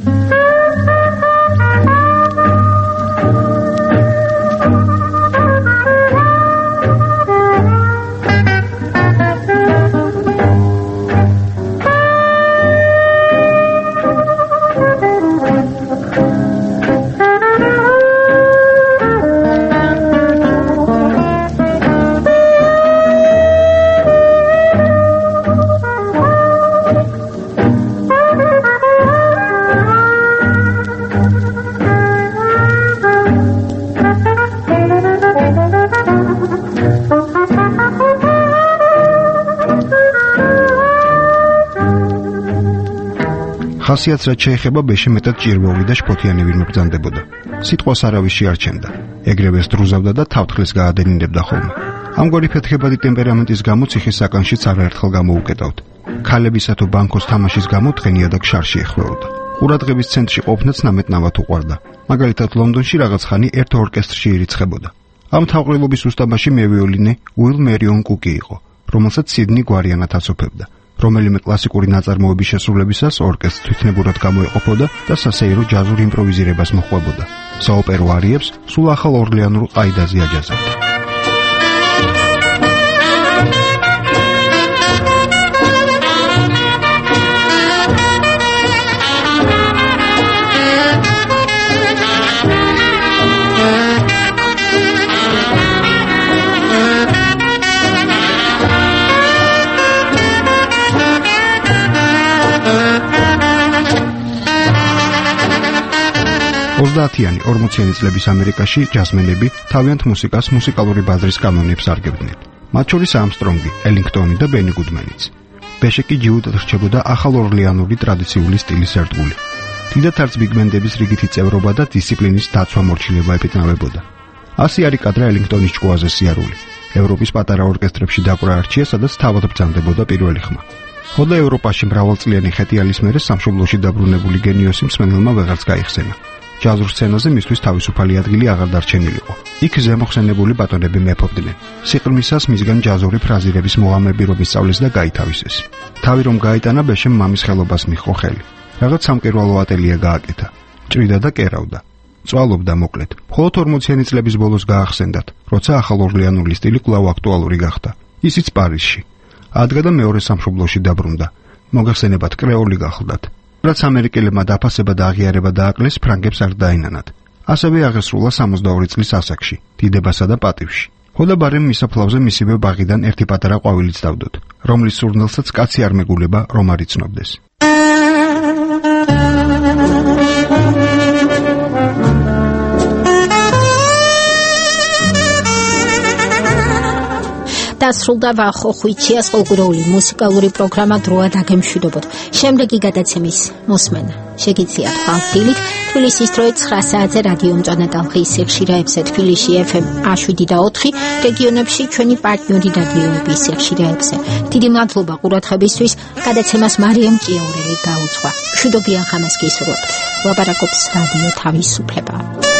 ხასიათს რაც შეეხება, ბეშე მეტად ჭირვეული და შფოთიანი ვინმე ბრძანდებოდა. სიტყვას არავის შეარჩენდა. ეგრევე სდრუზავდა და თავთხლის გაადენინებდა ხოლმე. ამგვარი ფეთქებადი ტემპერამენტის გამო ციხის საკანშიც არაერთხელ გამოუკეტავთ. ქალებისა თუ ბანკოს თამაშის გამო დღენიადა შარში ეხვეოდა. ყურადღების ცენტრში ყოფნაც ნამეტნავად უყვარდა. მაგალითად ლონდონში რაღაც ხანი ერთ ორკესტრში ირიცხებოდა. ამ თავყრილობის უსტაბაში მევიოლინე უილ მერიონ კუკი იყო, რომელსაც სიდნი გვარიანად აცოფებდა. რომელიმე კლასიკური ნაწარმოების შესრულებისას ორკესტრს თვითნებურად გამოეყოფოდა და სასეირო ჯაზურ იმპროვიზირებას მოჰყვებოდა. საოპერო არიებს სულ ახალ ორლეანურ ყაიდაზე აჯაზებდა. ოცდაათიანი 40-იანი წლების ამერიკაში ჯაზმენები თავიანთ მუსიკას მუსიკალური ბაზრის კანონებს არგებდნენ. მათ შორის ამსტრონგი, ელინგტონი და ბენი გუდმენიც. ბეშე კი ჯიუდად რჩებოდა ახალ ორლეანური ტრადიციული სტილის ერთგული. დიდად არც ბიგბენდების რიგითი წევრობა და დისციპლინის დაცვა მორჩილება ეპიტნავებოდა. ასე არის კადრა ელინგტონის ჭკუაზე სიარული. ევროპის პატარა ორკესტრებში დაკვრა არჩია, სადაც თავად ბრძანდებოდა პირველი ხმა. ხოდა ევროპაში მრავალწლიანი ხეტიალის მერე სამშობლოში დაბრუნებული გენიოსი მსმენელმა ვეღარც გაიხსენა. ჯაზურ სცენაზე მისთვის თავისუფალი ადგილი აღარ დარჩენილიყო. იქ ზემოხსენებული ბატონები მეფობდნენ. სიყრმისას მისგან ჯაზური ფრაზირების მოღამები რომ ისწავლეს და გაითავისეს. თავი რომ გაიტანა, ბეშემ მამის ხელობას მიჰყო ხელი. რაღაც სამკერვალო ატელია გააკეთა. ჭრიდა და კერავდა. წვალობდა მოკლედ. მხოლოდ 40-იანი წლების ბოლოს გაახსენდათ, როცა ახალორლეანული სტილი კვლავ აქტუალური გახდა. ისიც პარიზში. ადგა და მეორე სამშობლოში დაბრუნდა. მოგახსენებათ, კრეოლი გახლდათ. რაც ამერიკელებმა დაფასება და აღიარება დააკლეს, ფრანგებს არ დაინანათ. ასევე აღესრულა 62 წლის ასაკში, დიდებასა და პატივში. ხოლო ბარემ მისაფლავზე მისივე ბაღიდან ერთი პატარა ყვავილიც დავდოთ, რომლის სურნელსაც კაცი არ მეგულება, რომ არ იცნობდეს. დასრულდა ვახო ხვიჩიას ყოველკვირეული მუსიკალური პროგრამა დროა დაგემშვიდობოთ. შემდეგი გადაცემის მოსმენა შეგიძლიათ ხალხილით თბილისის დროით 9 საათზე რადიო მწვანე ტალღის ეხშირაებზე თბილისში FM 7 და 4 რეგიონებში ჩვენი პარტნიორი რადიოების ეხშირაებზე. დიდი მადლობა ყურადღებისთვის. გადაცემას მარიამ ჭიაურელი გაუძღვა. მშვიდობიან ხანას გისურვებთ. ლაპარაკობს რადიო თავისუფლება.